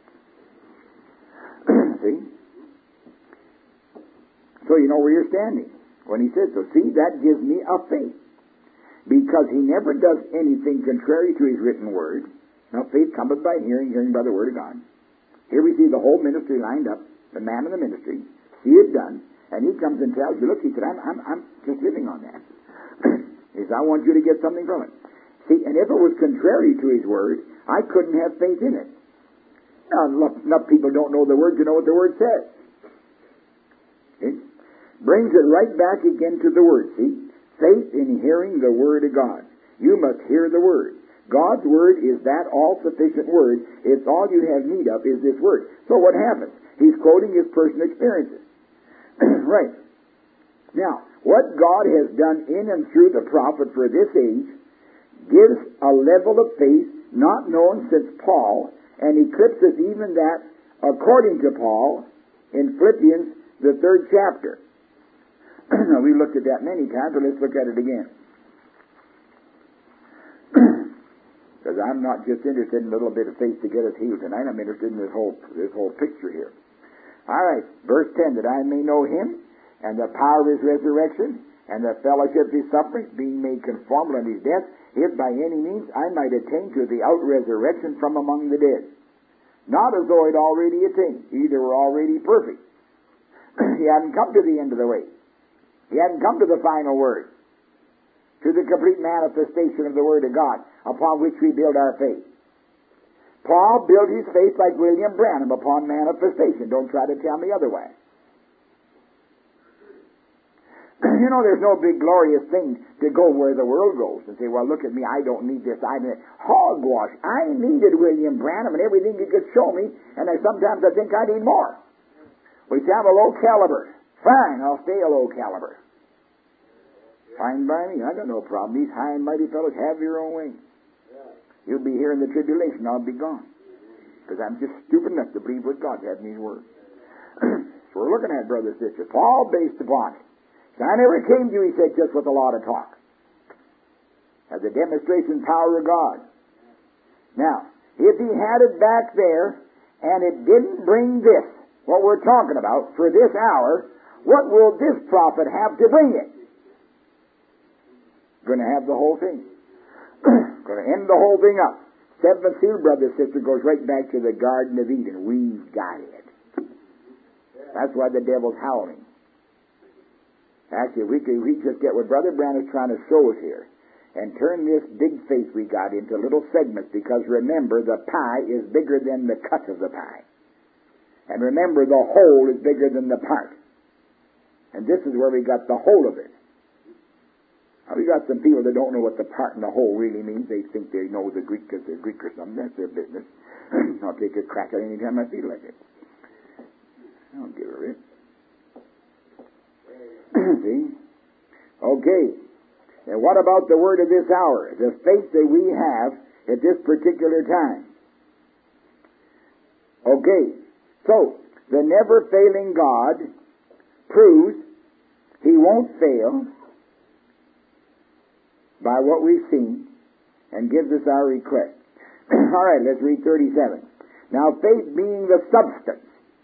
See? So you know where you're standing when he said so. See, that gives me a faith. Because he never does anything contrary to his written word. Now, faith cometh by hearing, hearing by the word of God. Here we see the whole ministry lined up. the man of the ministry, see it done, and he comes and tells you, look, he said, I'm just living on that. He said, I want you to get something from it. See, and if it was contrary to his word, I couldn't have faith in it. Now, enough people don't know the word to know what the word says. See? Brings it right back again to the word, see? Faith in hearing the word of God. You must hear the word. God's word is that all-sufficient word. It's all you have need of is this word. So what happens? He's quoting his personal experiences. Right. Now, what God has done in and through the prophet for this age gives a level of faith not known since Paul, and eclipses even that, according to Paul, in Philippians, the 3rd chapter. Now, we looked at that many times, but let's look at it again. Because I'm not just interested in a little bit of faith to get us healed tonight. I'm interested in this whole picture here. All right, verse 10, that I may know him, and the power of his resurrection, and the fellowship of his sufferings, being made conformable unto his death, if by any means I might attain to the out-resurrection from among the dead. Not as though he'd already attained. Either were already perfect. He hadn't come to the end of the way. He hadn't come to the final word, to the complete manifestation of the Word of God, upon which we build our faith. Paul built his faith like William Branham upon manifestation. Don't try to tell me otherwise. You know, there's no big glorious thing to go where the world goes and say, well, look at me, I don't need this, I need it. Hogwash. I needed William Branham and everything he could show me, and sometimes I think I need more. We say, I'm a low caliber. Fine, I'll stay a low caliber. Fine by me, I got no problem. These high and mighty fellows, have your own way. You'll be here in the tribulation, I'll be gone. Because I'm just stupid enough to believe what God had in his word. So we're looking at, brothers and sisters, Paul based upon it. So I never came to you, he said, just with a lot of talk. As a demonstration power of God. Now, if he had it back there, and it didn't bring this, what we're talking about, for this hour, what will this prophet have to bring it? Going to have the whole thing. Going to end the whole thing up. Seventh seal, brother, sister, goes right back to the Garden of Eden. We've got it. That's why the devil's howling. Actually, we just get what Brother Brown is trying to show us here and turn this big faith we got into little segments, because remember, the pie is bigger than the cut of the pie. And remember, the whole is bigger than the part. And this is where we got the whole of it. Now, we got some people that don't know what the part and the whole really means. They think they know the Greek because they're Greek or something. That's their business. I'll take a crack at it any time I feel like it. I don't give a rip. See? Okay. And what about the word of this hour? The faith that we have at this particular time. Okay. So, the never-failing God proves he won't fail by what we've seen, and gives us our request. All right, let's read 37. Now, faith being the substance.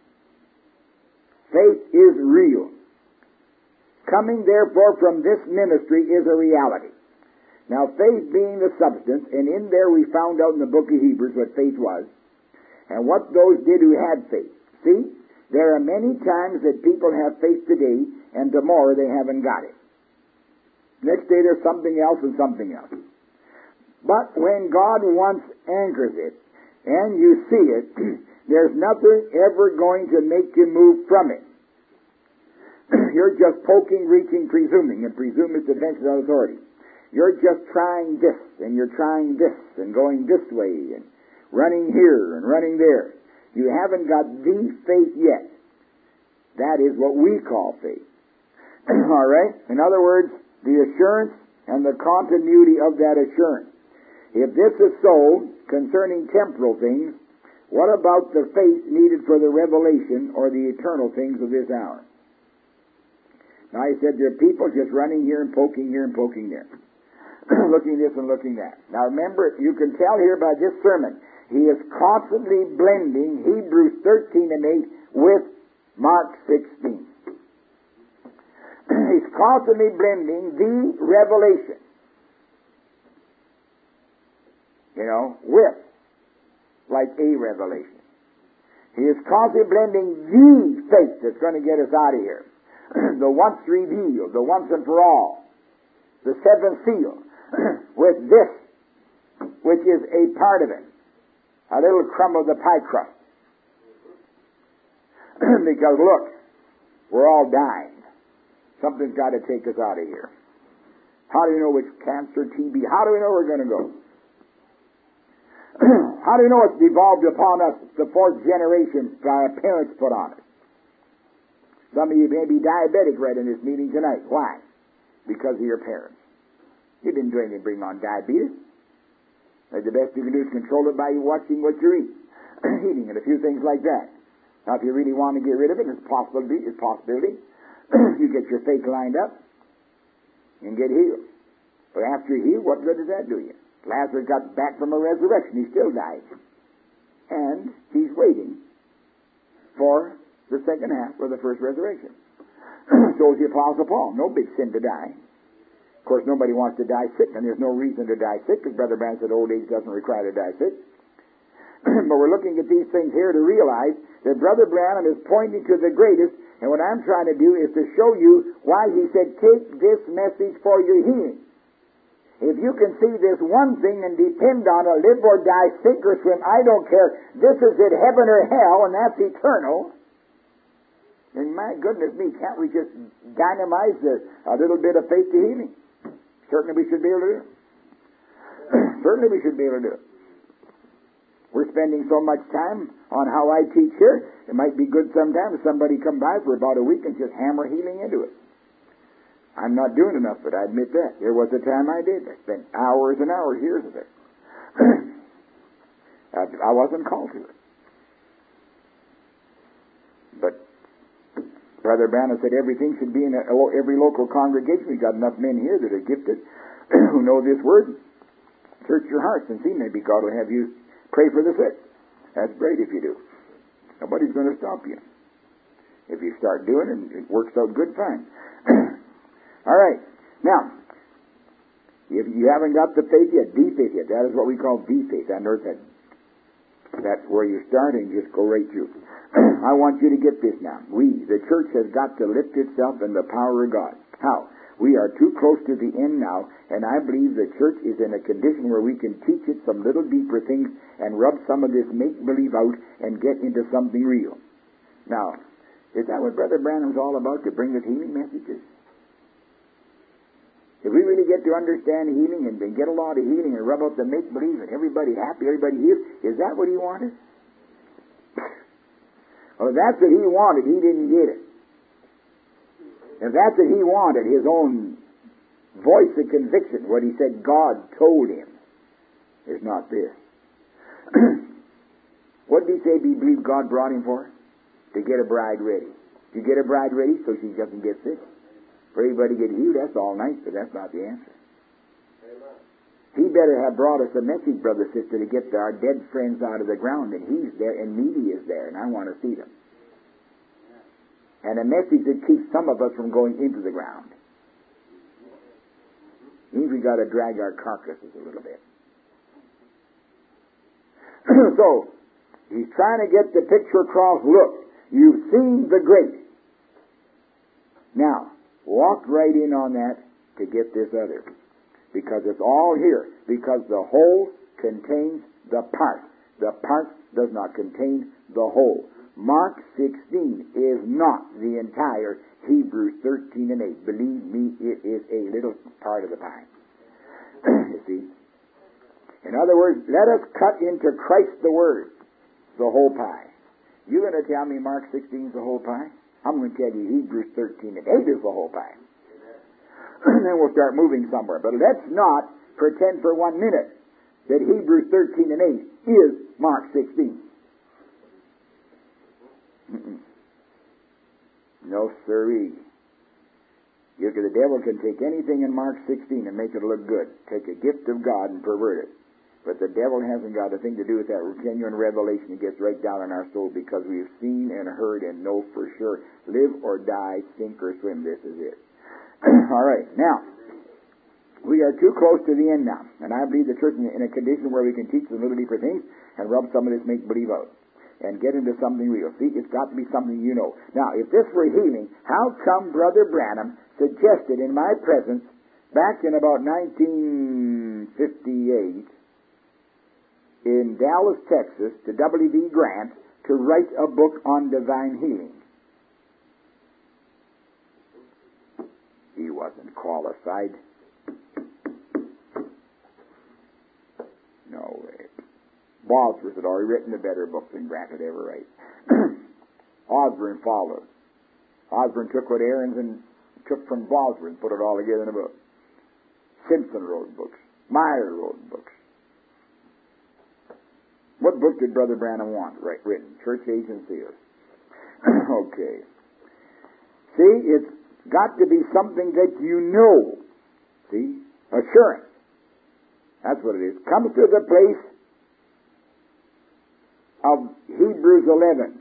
Faith is real. Coming, therefore, from this ministry is a reality. Now, faith being the substance, and in there we found out in the book of Hebrews what faith was, and what those did who had faith. See, there are many times that people have faith today, and tomorrow they haven't got it. Next day there's something else and something else. But when God once anchors it, and you see it, there's nothing ever going to make you move from it. You're just poking, reaching, presuming, and presume is defense of authority. You're just trying this, and you're trying this, and going this way, and running here, and running there. You haven't got the faith yet. That is what we call faith. All right? In other words, the assurance and the continuity of that assurance. If this is so concerning temporal things, what about the faith needed for the revelation or the eternal things of this hour? Now, I said there are people just running here and poking there, looking this and looking that. Now, remember, you can tell here by this sermon, he is constantly blending Hebrews 13 and 8 with Mark 16. He's constantly blending the revelation, with like a revelation. He is constantly blending the faith that's going to get us out of here. The once revealed, the once and for all, the seventh seal, with this, which is a part of it, a little crumb of the pie crust. Because look, we're all dying. Something's got to take us out of here. How do you know which cancer, TB? How do we know we're going to go? How do you know it's devolved upon us, the fourth generation our parents put on us? Some of you may be diabetic right in this meeting tonight. Why? Because of your parents. You didn't do anything to bring on diabetes. The best you can do is control it by watching what you eat, eating, and a few things like that. Now, if you really want to get rid of it, it's a possibility. You get your faith lined up and get healed. But after you're healed, what good does that do you? Lazarus got back from a resurrection. He still died. And he's waiting for the second half of the first resurrection. So is the Apostle Paul. No big sin to die. Of course, nobody wants to die sick, and there's no reason to die sick, because Brother Branham said old age doesn't require to die sick. But we're looking at these things here to realize that Brother Branham is pointing to the greatest, and what I'm trying to do is to show you why he said, take this message for your healing. If you can see this one thing and depend on it, live or die, sink or swim, I don't care. This is it, heaven or hell, and that's eternal. And my goodness me, can't we just dynamize a little bit of faith to healing? Certainly we should be able to do it. Certainly we should be able to do it. We're spending so much time on how I teach here. It might be good sometime if somebody come by for about a week and just hammer healing into it. I'm not doing enough, but I admit that. There was a time I did. I spent hours and hours, years of it. I wasn't called to it. But Brother Branham said everything should be in every local congregation. We've got enough men here that are gifted who know this word. Search your hearts and see, maybe God will have you pray for the sick. That's great if you do. Nobody's going to stop you. If you start doing it, it works out good, fine. All right. Now, if you haven't got the faith yet, faith yet. That is what we call faith. I know that. That's where you start and just go right through. I want you to get this now. The church has got to lift itself in the power of God. How? We are too close to the end now, and I believe the church is in a condition where we can teach it some little deeper things and rub some of this make-believe out and get into something real. Now, is that what Brother Branham's all about, to bring us healing messages? If we really get to understand healing and get a lot of healing and rub out the make-believe and everybody happy, everybody healed, is that what he wanted? Well, if that's what he wanted, he didn't get it. If that's what he wanted, his own voice of conviction, what he said God told him, is not this. What did he say he believed God brought him for? To get a bride ready. To get a bride ready so she doesn't get sick. For everybody to get healed, that's all nice, but that's not the answer. Amen. He better have brought us a message, brother, sister, to get our dead friends out of the ground, and he's there, and Meaty is there, and I want to see them. And a message that keeps some of us from going into the ground. Means we got to drag our carcasses a little bit. So, he's trying to get the picture across. Look, you've seen the great. Now, walk right in on that to get this other. Because it's all here. Because the whole contains the part. The part does not contain the whole. Mark 16 is not the entire Hebrews 13 and 8. Believe me, it is a little part of the pie. You see? In other words, let us cut into Christ the Word, the whole pie. You're going to tell me Mark 16 is the whole pie? I'm going to tell you Hebrews 13 and 8 is the whole pie. And then we'll start moving somewhere. But let's not pretend for 1 minute that Hebrews 13 and 8 is Mark 16. No, sirree. The devil can take anything in Mark 16 and make it look good. Take a gift of God and pervert it. But the devil hasn't got a thing to do with that. Genuine revelation gets right down in our soul because we've seen and heard and know for sure. Live or die, sink or swim. This is it. All right. Now, we are too close to the end now. And I believe the church is in a condition where we can teach some little deeper things and rub some of this make-believe out. and get into something real. See, it's got to be something you know. Now, if this were healing, how come Brother Branham suggested in my presence back in about 1958 in Dallas, Texas, to W.B. Grant to write a book on divine healing? He wasn't qualified. No way. Bosworth had already written a better book than Grant could ever write. Osborne followed. Osborne took what Aarons and took from Bosworth and put it all together in a book. Simpson wrote books. Meyer wrote books. What book did Brother Branham want written? Church Age and Seals. Okay. See, it's got to be something that you know. See? Assurance. That's what it is. Comes to the place of Hebrews 11.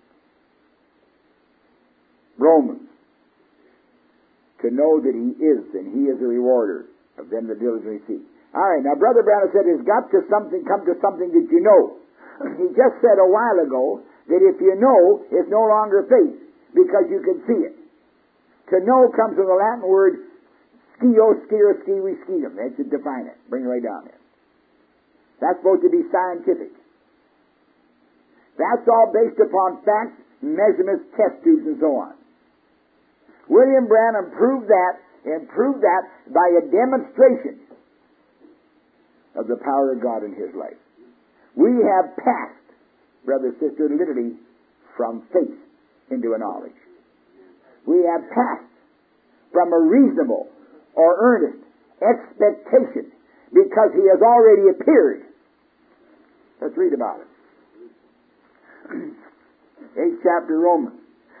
Romans. To know that He is, and He is a rewarder of them that diligently seek. All right, now Brother Branham said it's got to come to something that you know. He just said a while ago that if you know, it's no longer faith, because you can see it. To know comes from the Latin word skio, skier, skiwi, skium. That should define it. Bring it right down there. That's supposed to be scientific. That's all based upon facts, measurements, test tubes, and so on. William Branham proved that, and proved that by a demonstration of the power of God in his life. We have passed, brother, sister, literally from faith into a knowledge. We have passed from a reasonable or earnest expectation because He has already appeared. Let's read about it. 8th chapter, Romans.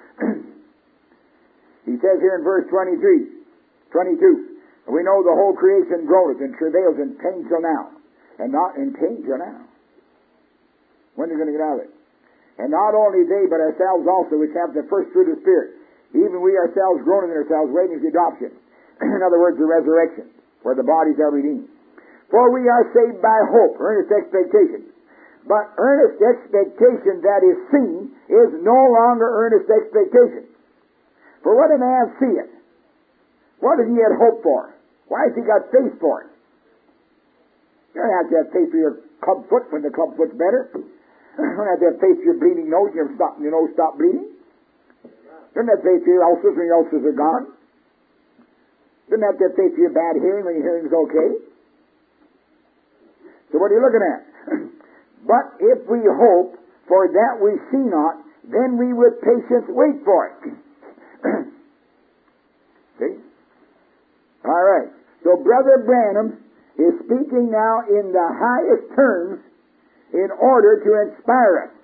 He says here in verse 22, we know the whole creation groaneth and travails in pain till now. And not in pain till now. When are we going to get out of it? And not only they, but ourselves also, which have the first fruit of the Spirit, even we ourselves groaning in ourselves, waiting for the adoption. In other words, the resurrection, where the bodies are redeemed. For we are saved by hope, earnest expectation. But earnest expectation that is seen is no longer earnest expectation. For what a man seeth, what does he have hope for? Why has he got faith for it? You don't have to have faith for your club foot when the club foot's better. You don't have to have faith for your bleeding nose when your nose stops bleeding. You don't have faith for your ulcers when your ulcers are gone. You don't have to have faith for your bad hearing when your hearing's okay. So what are you looking at? But if we hope for that we see not, then we with patience wait for it. See? All right. So Brother Branham is speaking now in the highest terms in order to inspire us.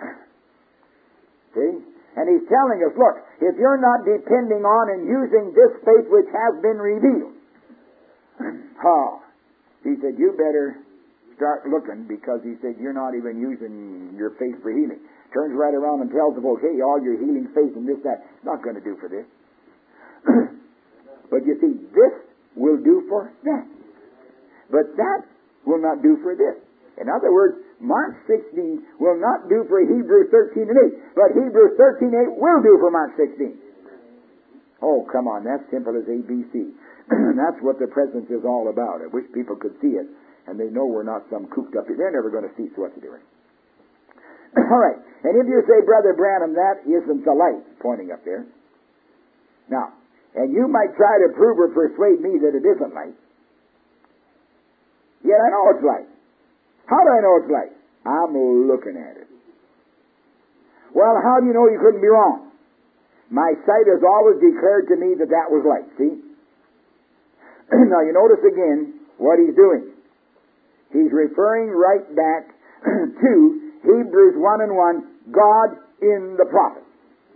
See? And he's telling us, look, if you're not depending on and using this faith which has been revealed, he said, you better start looking, because he said, you're not even using your faith for healing. Turns right around and tells the folks, hey, all your healing faith and this, that, not going to do for this. But you see, this will do for that. But that will not do for this. In other words, Mark 16 will not do for Hebrews 13 and 8, but Hebrews 13:8 will do for Mark 16. Oh, come on, that's simple as ABC. That's what the presence is all about. I wish people could see it, and they know we're not some cooped up. They're never going to see what they're doing. All right, and if you say, Brother Branham, that isn't the light, pointing up there. Now, and you might try to prove or persuade me that it isn't light. Yet I know it's light. How do I know it's light? I'm looking at it. Well, how do you know you couldn't be wrong? My sight has always declared to me that that was light, see? Now you notice again what he's doing. He's referring right back to Hebrews 1:1, God in the prophet.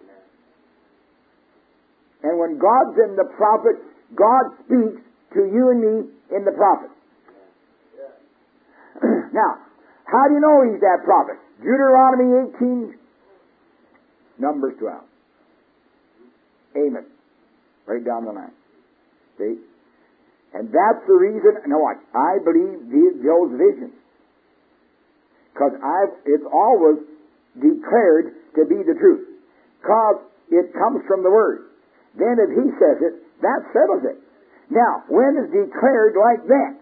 And when God's in the prophet, God speaks to you and me in the prophet. Now, how do you know he's that prophet? Deuteronomy 18, Numbers 12. Amos, right down the line. See? And that's the reason, now watch, I believe those visions. Because it's always declared to be the truth. Because it comes from the Word. Then if He says it, that settles it. Now, when it's declared like that?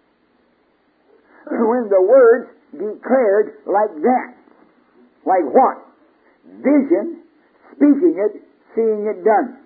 When the Word's declared like that. Like what? Vision, speaking it, seeing it done.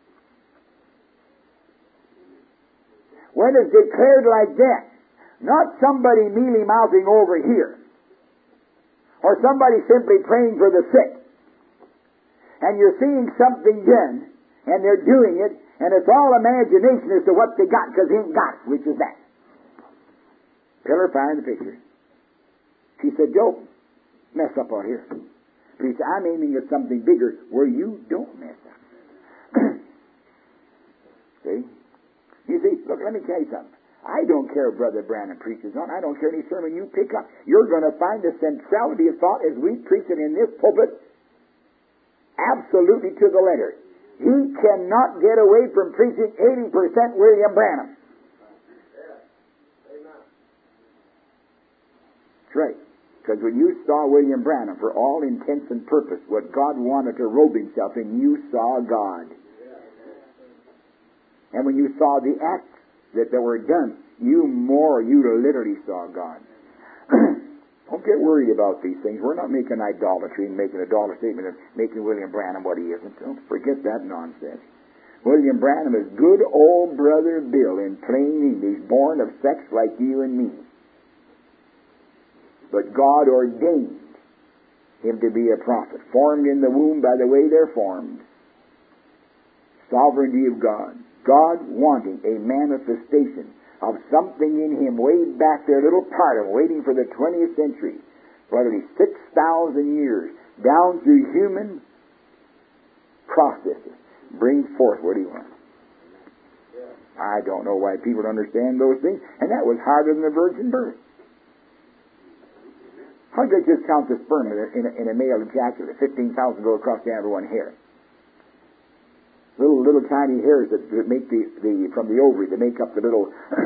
When it's declared like that, not somebody mealy-mouthing over here, or somebody simply praying for the sick, and you're seeing something done, and they're doing it, and it's all imagination as to what they got, because they ain't got it. Which is that? Pillar fire in the picture. She said, Joe, mess up out here. But he said, I'm aiming at something bigger where you don't mess up. See? You see, look, let me tell you something. I don't care if Brother Branham preaches on. I don't care any sermon you pick up. You're going to find the centrality of thought as we preach it in this pulpit absolutely to the letter. He cannot get away from preaching 80% William Branham. That's right. Because when you saw William Branham, for all intents and purpose, what God wanted to robe Himself in, you saw God. And when you saw the acts that were done, you literally saw God. Don't get worried about these things. We're not making idolatry and making a dollar statement and making William Branham what he isn't. Don't forget that nonsense. William Branham is good old Brother Bill in plain English, born of sex like you and me. But God ordained him to be a prophet, formed in the womb by the way they're formed. Sovereignty of God. God wanting a manifestation of something in him way back there, a little part of him, waiting for the 20th century, probably 6,000 years, down through human processes, brings forth what he wants. I don't know why people don't understand those things, and that was harder than the virgin birth. How do they just count the sperm in a male ejaculate? 15,000 go across the end of one hair. Little tiny hairs that make the from the ovary, that make up the little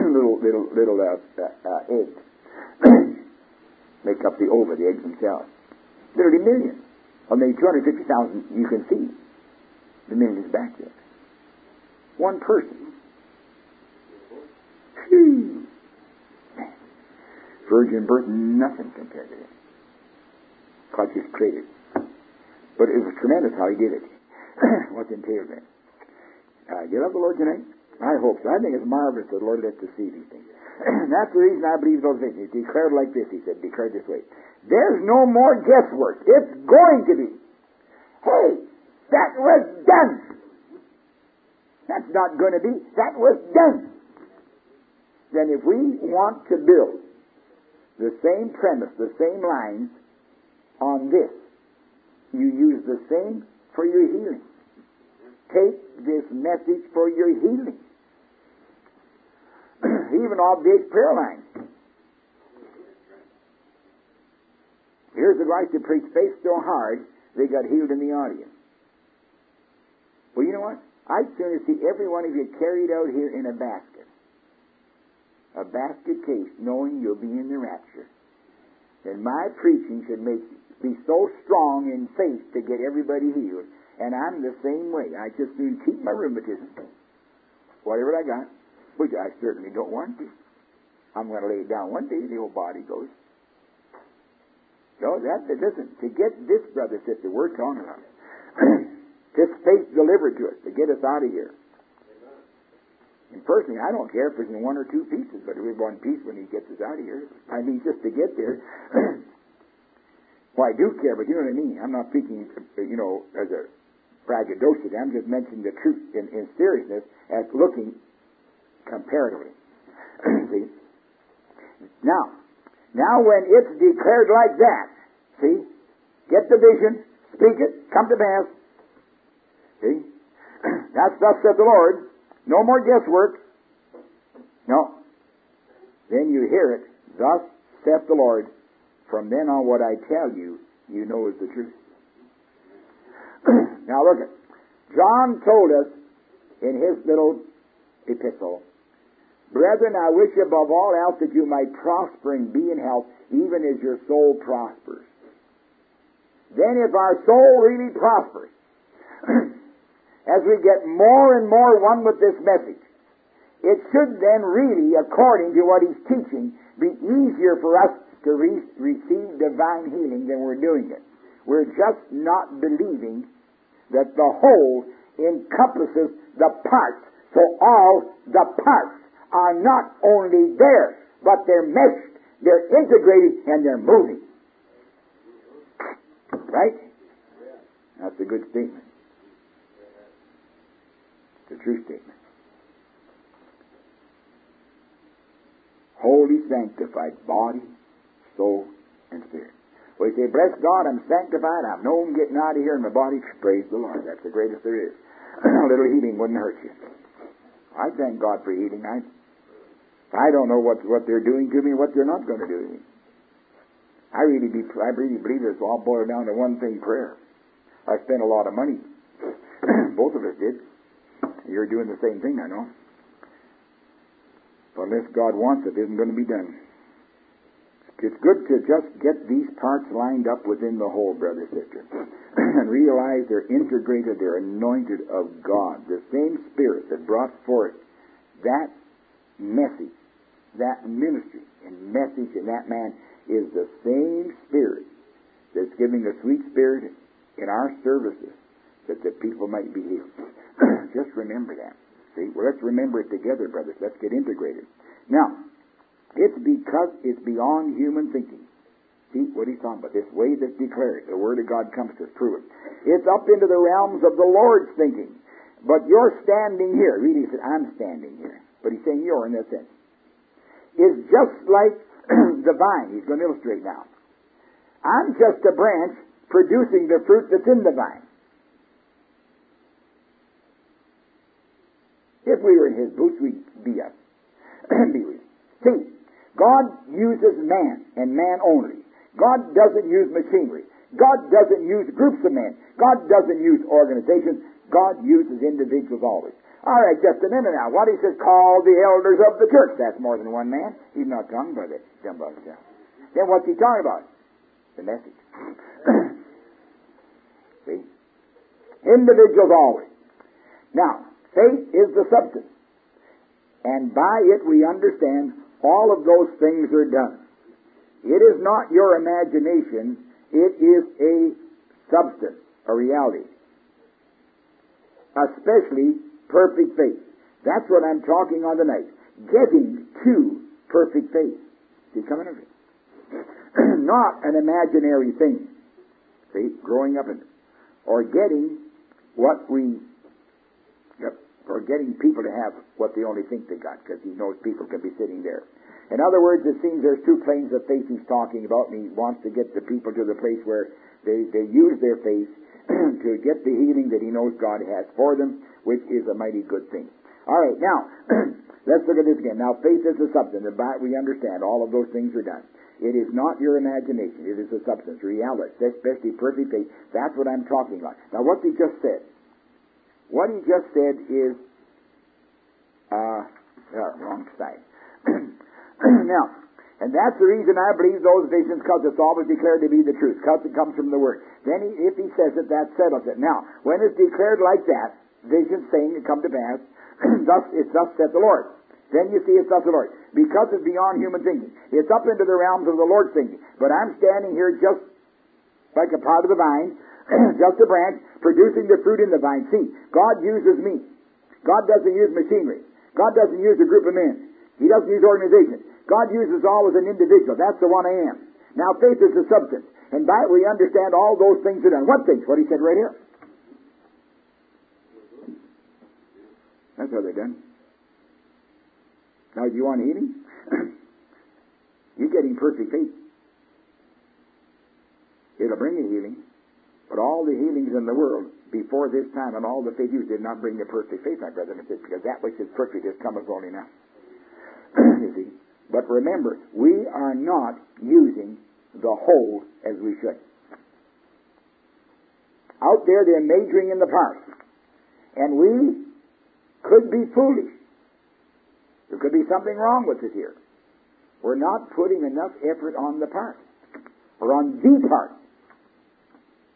eggs, make up the ova, the eggs themselves. Literally millions. Well, maybe 250,000 you can see. The millions back there. One person. Phew. Man. Virgin birth, nothing compared to that. God just created. But it was tremendous how He did it. What's entailed in it. You love the Lord tonight? I hope so. I think it's marvelous that the Lord lets us see these things. That's the reason I believe those visions. He declared like this. He said, declared this way. There's no more guesswork. It's going to be. Hey, that was done. That's not going to be. That was done. Then if we want to build the same premise, the same lines on this, you use the same for your healing. Take this message for your healing. Even of this prayer line. Here's the guys that preach faith so hard, they got healed in the audience. Well, you know what? I'd sooner see every one of you carried out here in a basket. A basket case, knowing you'll be in the rapture. And my preaching should be so strong in faith to get everybody healed. And I'm the same way. I just soon keep my rheumatism, whatever I got, which I certainly don't want to. I'm going to lay it down one day, the old body goes. No, listen, to get this, brother, sister, we're talking about. This faith delivered to us to get us out of here. And personally, I don't care if it's in one or two pieces, but it was one piece when He gets us out of here. I mean, just to get there. Well, I do care, but you know what I mean. I'm not speaking, as a braggadocious. I'm just mentioning the truth in seriousness as looking comparatively. See? Now when it's declared like that, see? Get the vision, speak it, come to pass. See? That's thus saith the Lord. No more guesswork. No. Then you hear it. Thus saith the Lord. From then on, what I tell you, you know is the truth. Now look at John told us in his little epistle, Brethren, I wish above all else that you might prosper and be in health, even as your soul prospers. then if our soul really prospers, as we get more and more one with this message, it should then really, according to what he's teaching, be easier for us to receive divine healing than we're doing it. We're just not believing that the whole encompasses the parts. So all the parts are not only there, but they're meshed, they're integrated, and they're moving. Right? That's a good statement. It's a true statement. Holy, sanctified body, soul, and spirit. We say, bless God, I'm sanctified, I'm known getting out of here in my body. Praise the Lord. That's the greatest there is. A little healing wouldn't hurt you. I thank God for healing. I don't know what they're doing to me and what they're not going to do to me. I really believe it's all boiled down to one thing, prayer. I spent a lot of money. Both of us did. You're doing the same thing, I know. But unless God wants it, it isn't going to be done. It's good to just get these parts lined up within the whole, brother, sister, and realize they're integrated, they're anointed of God. The same Spirit that brought forth that message, that ministry and message in that man is the same Spirit that's giving a sweet spirit in our services that the people might be healed. Just remember that. See? Well, let's remember it together, brothers. Let's get integrated. Now, it's because it's beyond human thinking. See what he's talking about? This way that's declared. The Word of God comes to prove it. It's up into the realms of the Lord's thinking. But you're standing here. Really, he said, I'm standing here. But he's saying you're in that sense. It's just like the vine. He's going to illustrate now. I'm just a branch producing the fruit that's in the vine. If we were in his boots, we'd be us. Be we. See, God uses man, and man only. God doesn't use machinery. God doesn't use groups of men. God doesn't use organizations. God uses individuals always. All right, just a minute now. What he says, call the elders of the church. That's more than one man. He's not talking about it. He's talking about himself. Then what's he talking about? The message. See? Individuals always. Now, faith is the substance. And by it we understand all of those things are done. It is not your imagination. It is a substance, a reality. Especially perfect faith. That's what I'm talking on tonight. Getting to perfect faith. See, coming of it. Not an imaginary thing. See, growing up in it. Or getting what we... or getting people to have what they only think they got, because he knows people can be sitting there. In other words, it seems there's two planes of faith he's talking about, and he wants to get the people to the place where they use their faith to get the healing that he knows God has for them, which is a mighty good thing. All right, now, let's look at this again. Now, faith is a substance, and by it we understand all of those things are done. It is not your imagination. It is a substance, reality, especially perfect faith. That's what I'm talking about. Now, what's he just said? What he just said is, wrong side. Now, and that's the reason I believe those visions, because it's always declared to be the truth, because it comes from the Word. Then if he says it, that settles it. Now, when it's declared like that, visions saying it come to pass, it's thus said the Lord. Then you see it's thus the Lord. Because it's beyond human thinking. It's up into the realms of the Lord's thinking. But I'm standing here just like a part of the vine, just a branch, producing the fruit in the vine. See, God uses me. God doesn't use machinery. God doesn't use a group of men. He doesn't use organizations. God uses all as an individual. That's the one I am. Now, faith is the substance. And by it we understand all those things are done. What things? What he said right here. That's how they're done. Now, do you want healing? You're getting perfect faith. It'll bring you healing. But all the healings in the world before this time and all the faith used did not bring you perfect faith, my brother and sister, because that which is perfect is cometh only now. You see? But remember, we are not using the whole as we should. Out there, they're majoring in the parts. And we could be foolish. There could be something wrong with it here. We're not putting enough effort on the part, or on the part.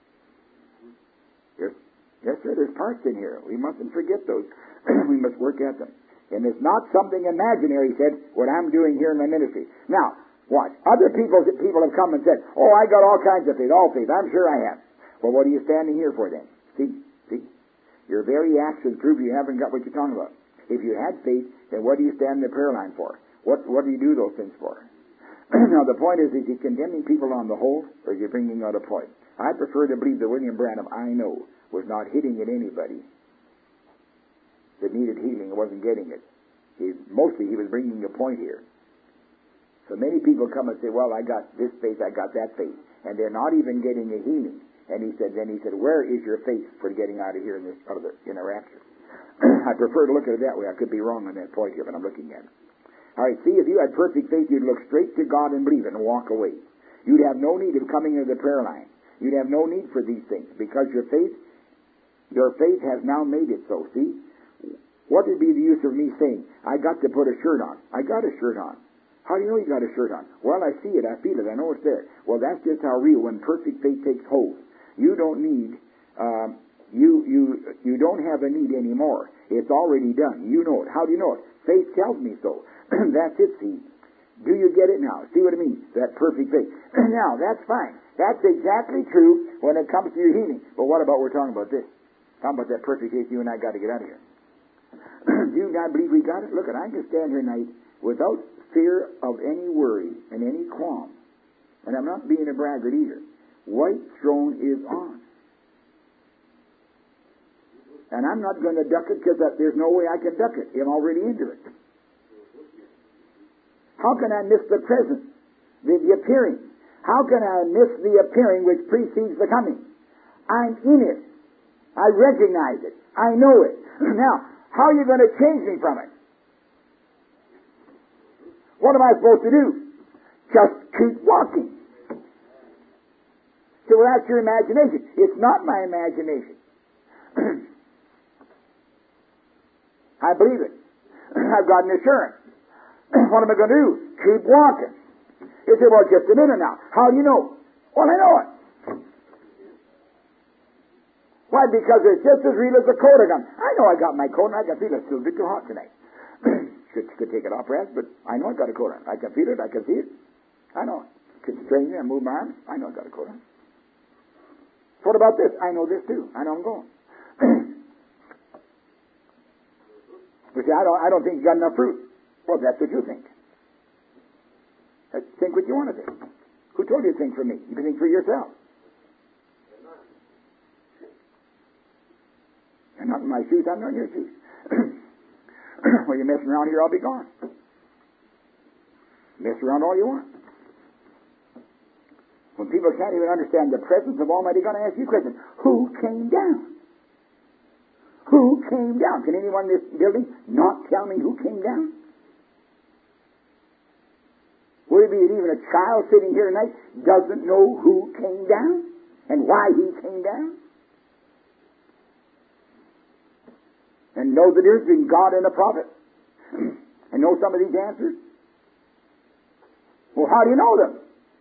Yes, sir, there's parts in here. We mustn't forget those. We must work at them. And it's not something imaginary, he said, what I'm doing here in my ministry. Now, watch. Other people have come and said, oh, I got all kinds of faith, all faith. I'm sure I have. Well, what are you standing here for then? See? Your very actions prove you haven't got what you're talking about. If you had faith, then what do you stand in the prayer line for? What do you do those things for? Now, the point is he condemning people on the whole, or is he bringing out a point? I prefer to believe that William Branham, I know, was not hitting at anybody that needed healing and wasn't getting it. Mostly he was bringing a point here. So many people come and say, well, I got this faith, I got that faith, and they're not even getting a healing. And he said, where is your faith for getting out of here in the rapture? I prefer to look at it that way. I could be wrong on that point here, but I'm looking at it. All right, see, if you had perfect faith, you'd look straight to God and believe it and walk away. You'd have no need of coming into the prayer line. You'd have no need for these things because your faith has now made it so. See? What would be the use of me saying, I got to put a shirt on? I got a shirt on. How do you know you got a shirt on? Well, I see it, I feel it, I know it's there. Well, that's just how real when perfect faith takes hold. You don't need, you don't have a need anymore. It's already done. You know it. How do you know it? Faith tells me so. That's it, see. Do you get it now? See what I mean? That perfect faith. Now, that's fine. That's exactly true when it comes to your healing. But what about we're talking about this? Talking about that perfect faith you and I got to get out of here. Do you not believe we got it? Look, I can stand here tonight without fear of any worry and any qualm. And I'm not being a braggart either. White throne is on. And I'm not going to duck it because there's no way I can duck it. I'm already into it. How can I miss the present, the appearing? How can I miss the appearing which precedes the coming? I'm in it. I recognize it. I know it. Now, how are you going to change me from it? What am I supposed to do? Just keep walking. So, well, that's your imagination. It's not my imagination. I believe it. I've got an assurance. What am I going to do? Keep walking. You say, well, just a minute now. How do you know? Well, I know it. Why? Because it's just as real as a coat I got. I know I got my coat, and I can feel it. It's still a bit too hot tonight. Could take it off, perhaps, but I know I got a coat on. I can feel it. I can see it. I know it. Could strain it and move my arms. I know I got a coat on. What about this? I know this too. I know I'm going. You see, I don't think you got enough fruit. Well, that's what you think. Think what you want to think. Who told you to think for me? You can think for yourself. You're not in my shoes, I'm not in your shoes. Well, you're messing around here, I'll be gone. Mess around all you want. When people can't even understand the presence of Almighty God, I ask you a question. Who came down? Who came down? Can anyone in this building not tell me who came down? Would it be that even a child sitting here tonight doesn't know who came down and why he came down? And know the difference between God and a prophet? And know some of these answers? Well, how do you know them?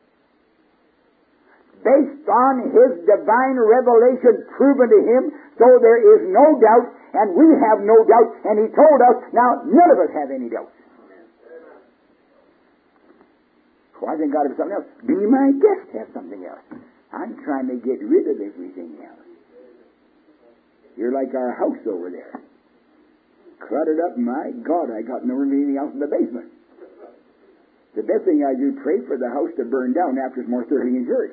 Based on His divine revelation proven to Him, so there is no doubt, and we have no doubt, and He told us, now none of us have any doubt. Well, I think God has something else. Be my guest has something else. I'm trying to get rid of everything else. You're like our house over there. Cluttered up, my God, I got no anything else in the basement. The best thing I do, pray for the house to burn down after it's more thoroughly in church.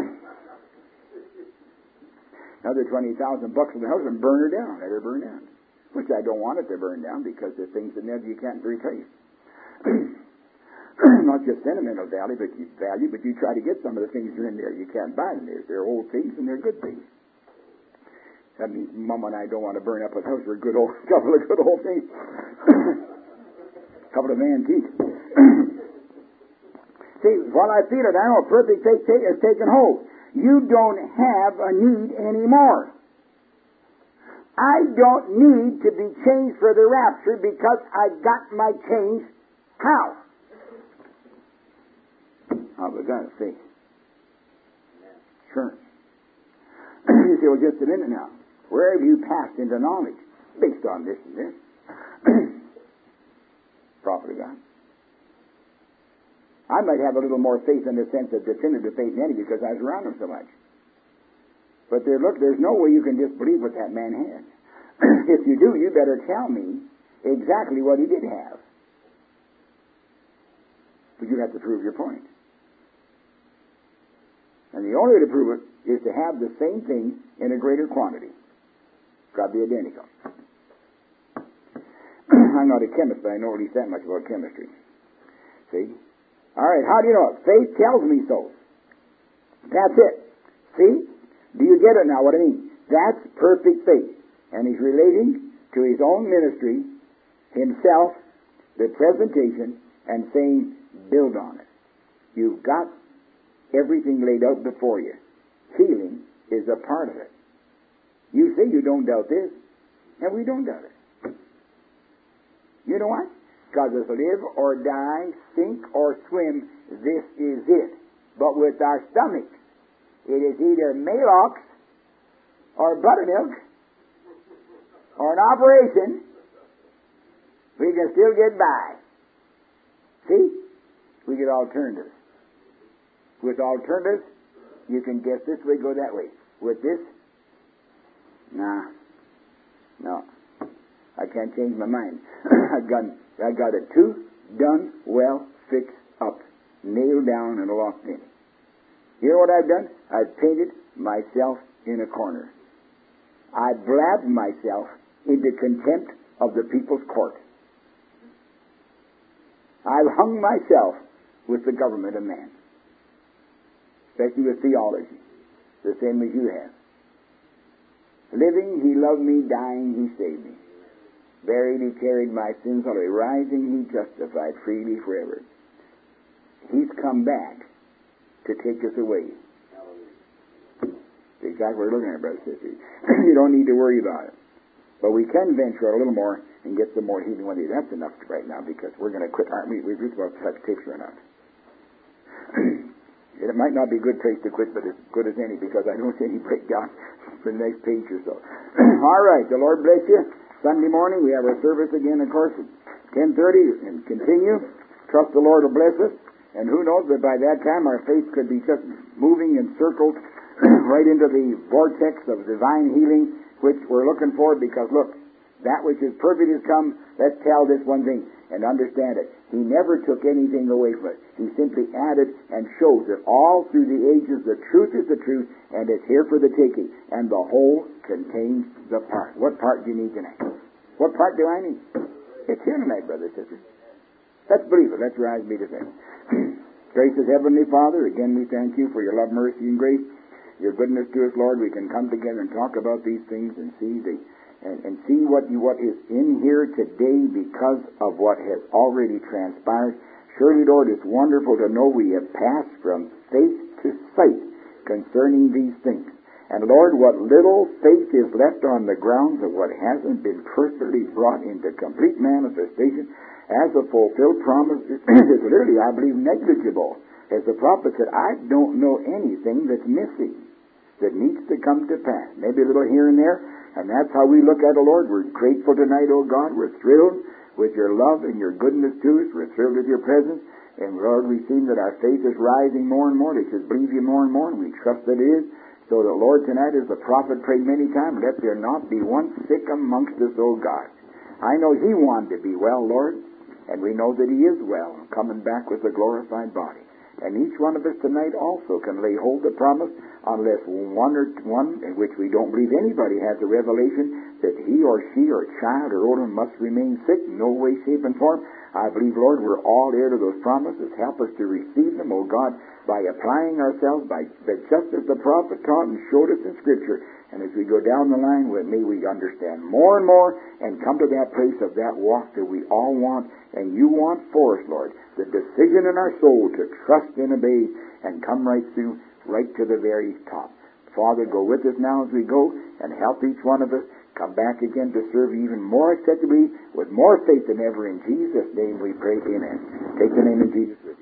Another $20,000 for the house and burn her down. Let her burn down. Which I don't want it to burn down because there's things in there you can't retrace. Not just sentimental value, but you try to get some of the things that are in there. You can't buy them. They're old things and they're good things. That means Mom and I don't want to burn up a house for a couple of good old things. Couple of antiques. See, while I feel it, I know perfect faith has taken hold. You don't have a need anymore. I don't need to be changed for the rapture because I got my change. How? How was that? See? Sure. You say, well, just a minute now. Where have you passed into knowledge? Based on this and this. Prophet of God. I might have a little more faith in the sense of definitive faith in any because I was around him so much. But there's no way you can disbelieve what that man had. If you do, you better tell me exactly what he did have. But you have to prove your point. And the only way to prove it is to have the same thing in a greater quantity. It's got to be identical. I'm not a chemist, but I know at least that much about chemistry. See? All right, how do you know it? Faith tells me so. That's it. See? Do you get it now, what I mean? That's perfect faith. And he's relating to his own ministry, himself, the presentation, and saying, build on it. You've got everything laid out before you. Feeling is a part of it. You say you don't doubt this, and we don't doubt it. You know what? Because us live or die, sink or swim, this is it. But with our stomach, it is either Maalox or buttermilk or an operation. We can still get by. See? We get alternatives. With alternatives, you can guess this way, go that way. With this, no, I can't change my mind. I got it too done, well, fixed up, nailed down and locked in. You know what I've done? I've painted myself in a corner. I blabbed myself into contempt of the people's court. I've hung myself with the government of man, especially with theology, the same as you have. Living, he loved me. Dying, he saved me. Buried, he carried my sins away. Rising, he justified freely forever. He's come back to take us away. That's exactly what we're looking at, brothers and sisters. You don't need to worry about it. But we can venture out a little more and get some more healing one day. That's enough right now because we're going to quit, aren't we? We've just about touched tapes run out. It might not be a good place to quit, but as good as any because I don't see any breakdown for the next page or so. All right, the Lord bless you. Sunday morning we have our service again, of course, at 10:30 and continue. Trust the Lord will bless us. And who knows that by that time our faith could be just moving in circles right into the vortex of divine healing, which we're looking for because, look, that which is perfect has come. Let's tell this one thing and understand it. He never took anything away from it. He simply added and shows that all through the ages the truth is the truth and it's here for the taking. And the whole contains the part. What part do you need tonight? What part do I need? It's here tonight, brothers and sisters. Let's believe it. Let's rise and be the same. Gracious Heavenly Father, again we thank you for your love, mercy, and grace. Your goodness to us, Lord. We can come together and talk about these things and see see what is in here today because of what has already transpired. Surely, Lord, it's wonderful to know we have passed from faith to sight concerning these things. And Lord, what little faith is left on the grounds of what hasn't been perfectly brought into complete manifestation as a fulfilled promise is literally, I believe, negligible. As the prophet said, I don't know anything that's missing that needs to come to pass. Maybe a little here and there, and that's how we look at the Lord. We're grateful tonight, oh God. We're thrilled with your love and your goodness to us. We're thrilled with your presence. And Lord, we've seen that our faith is rising more and more. It should believe you more and more, and we trust that it is. So that, Lord, tonight, as the prophet prayed many times, let there not be one sick amongst us, oh God. I know he wanted to be well, Lord, and we know that he is well, coming back with a glorified body. And each one of us tonight also can lay hold of the promise, unless one in which we don't believe anybody has a revelation that he or she or child or older must remain sick, no way, shape, and form. I believe, Lord, we're all heir to those promises. Help us to receive them, oh God, by applying ourselves, just as the prophet taught and showed us in Scripture. And as we go down the line, may we understand more and more and come to that place of that walk that we all want and you want for us, Lord. The decision in our soul to trust and obey and come right through, right to the very top. Father, go with us now as we go and help each one of us come back again to serve you even more acceptably with more faith than ever. In Jesus' name we pray, amen. Take the name of Jesus with you.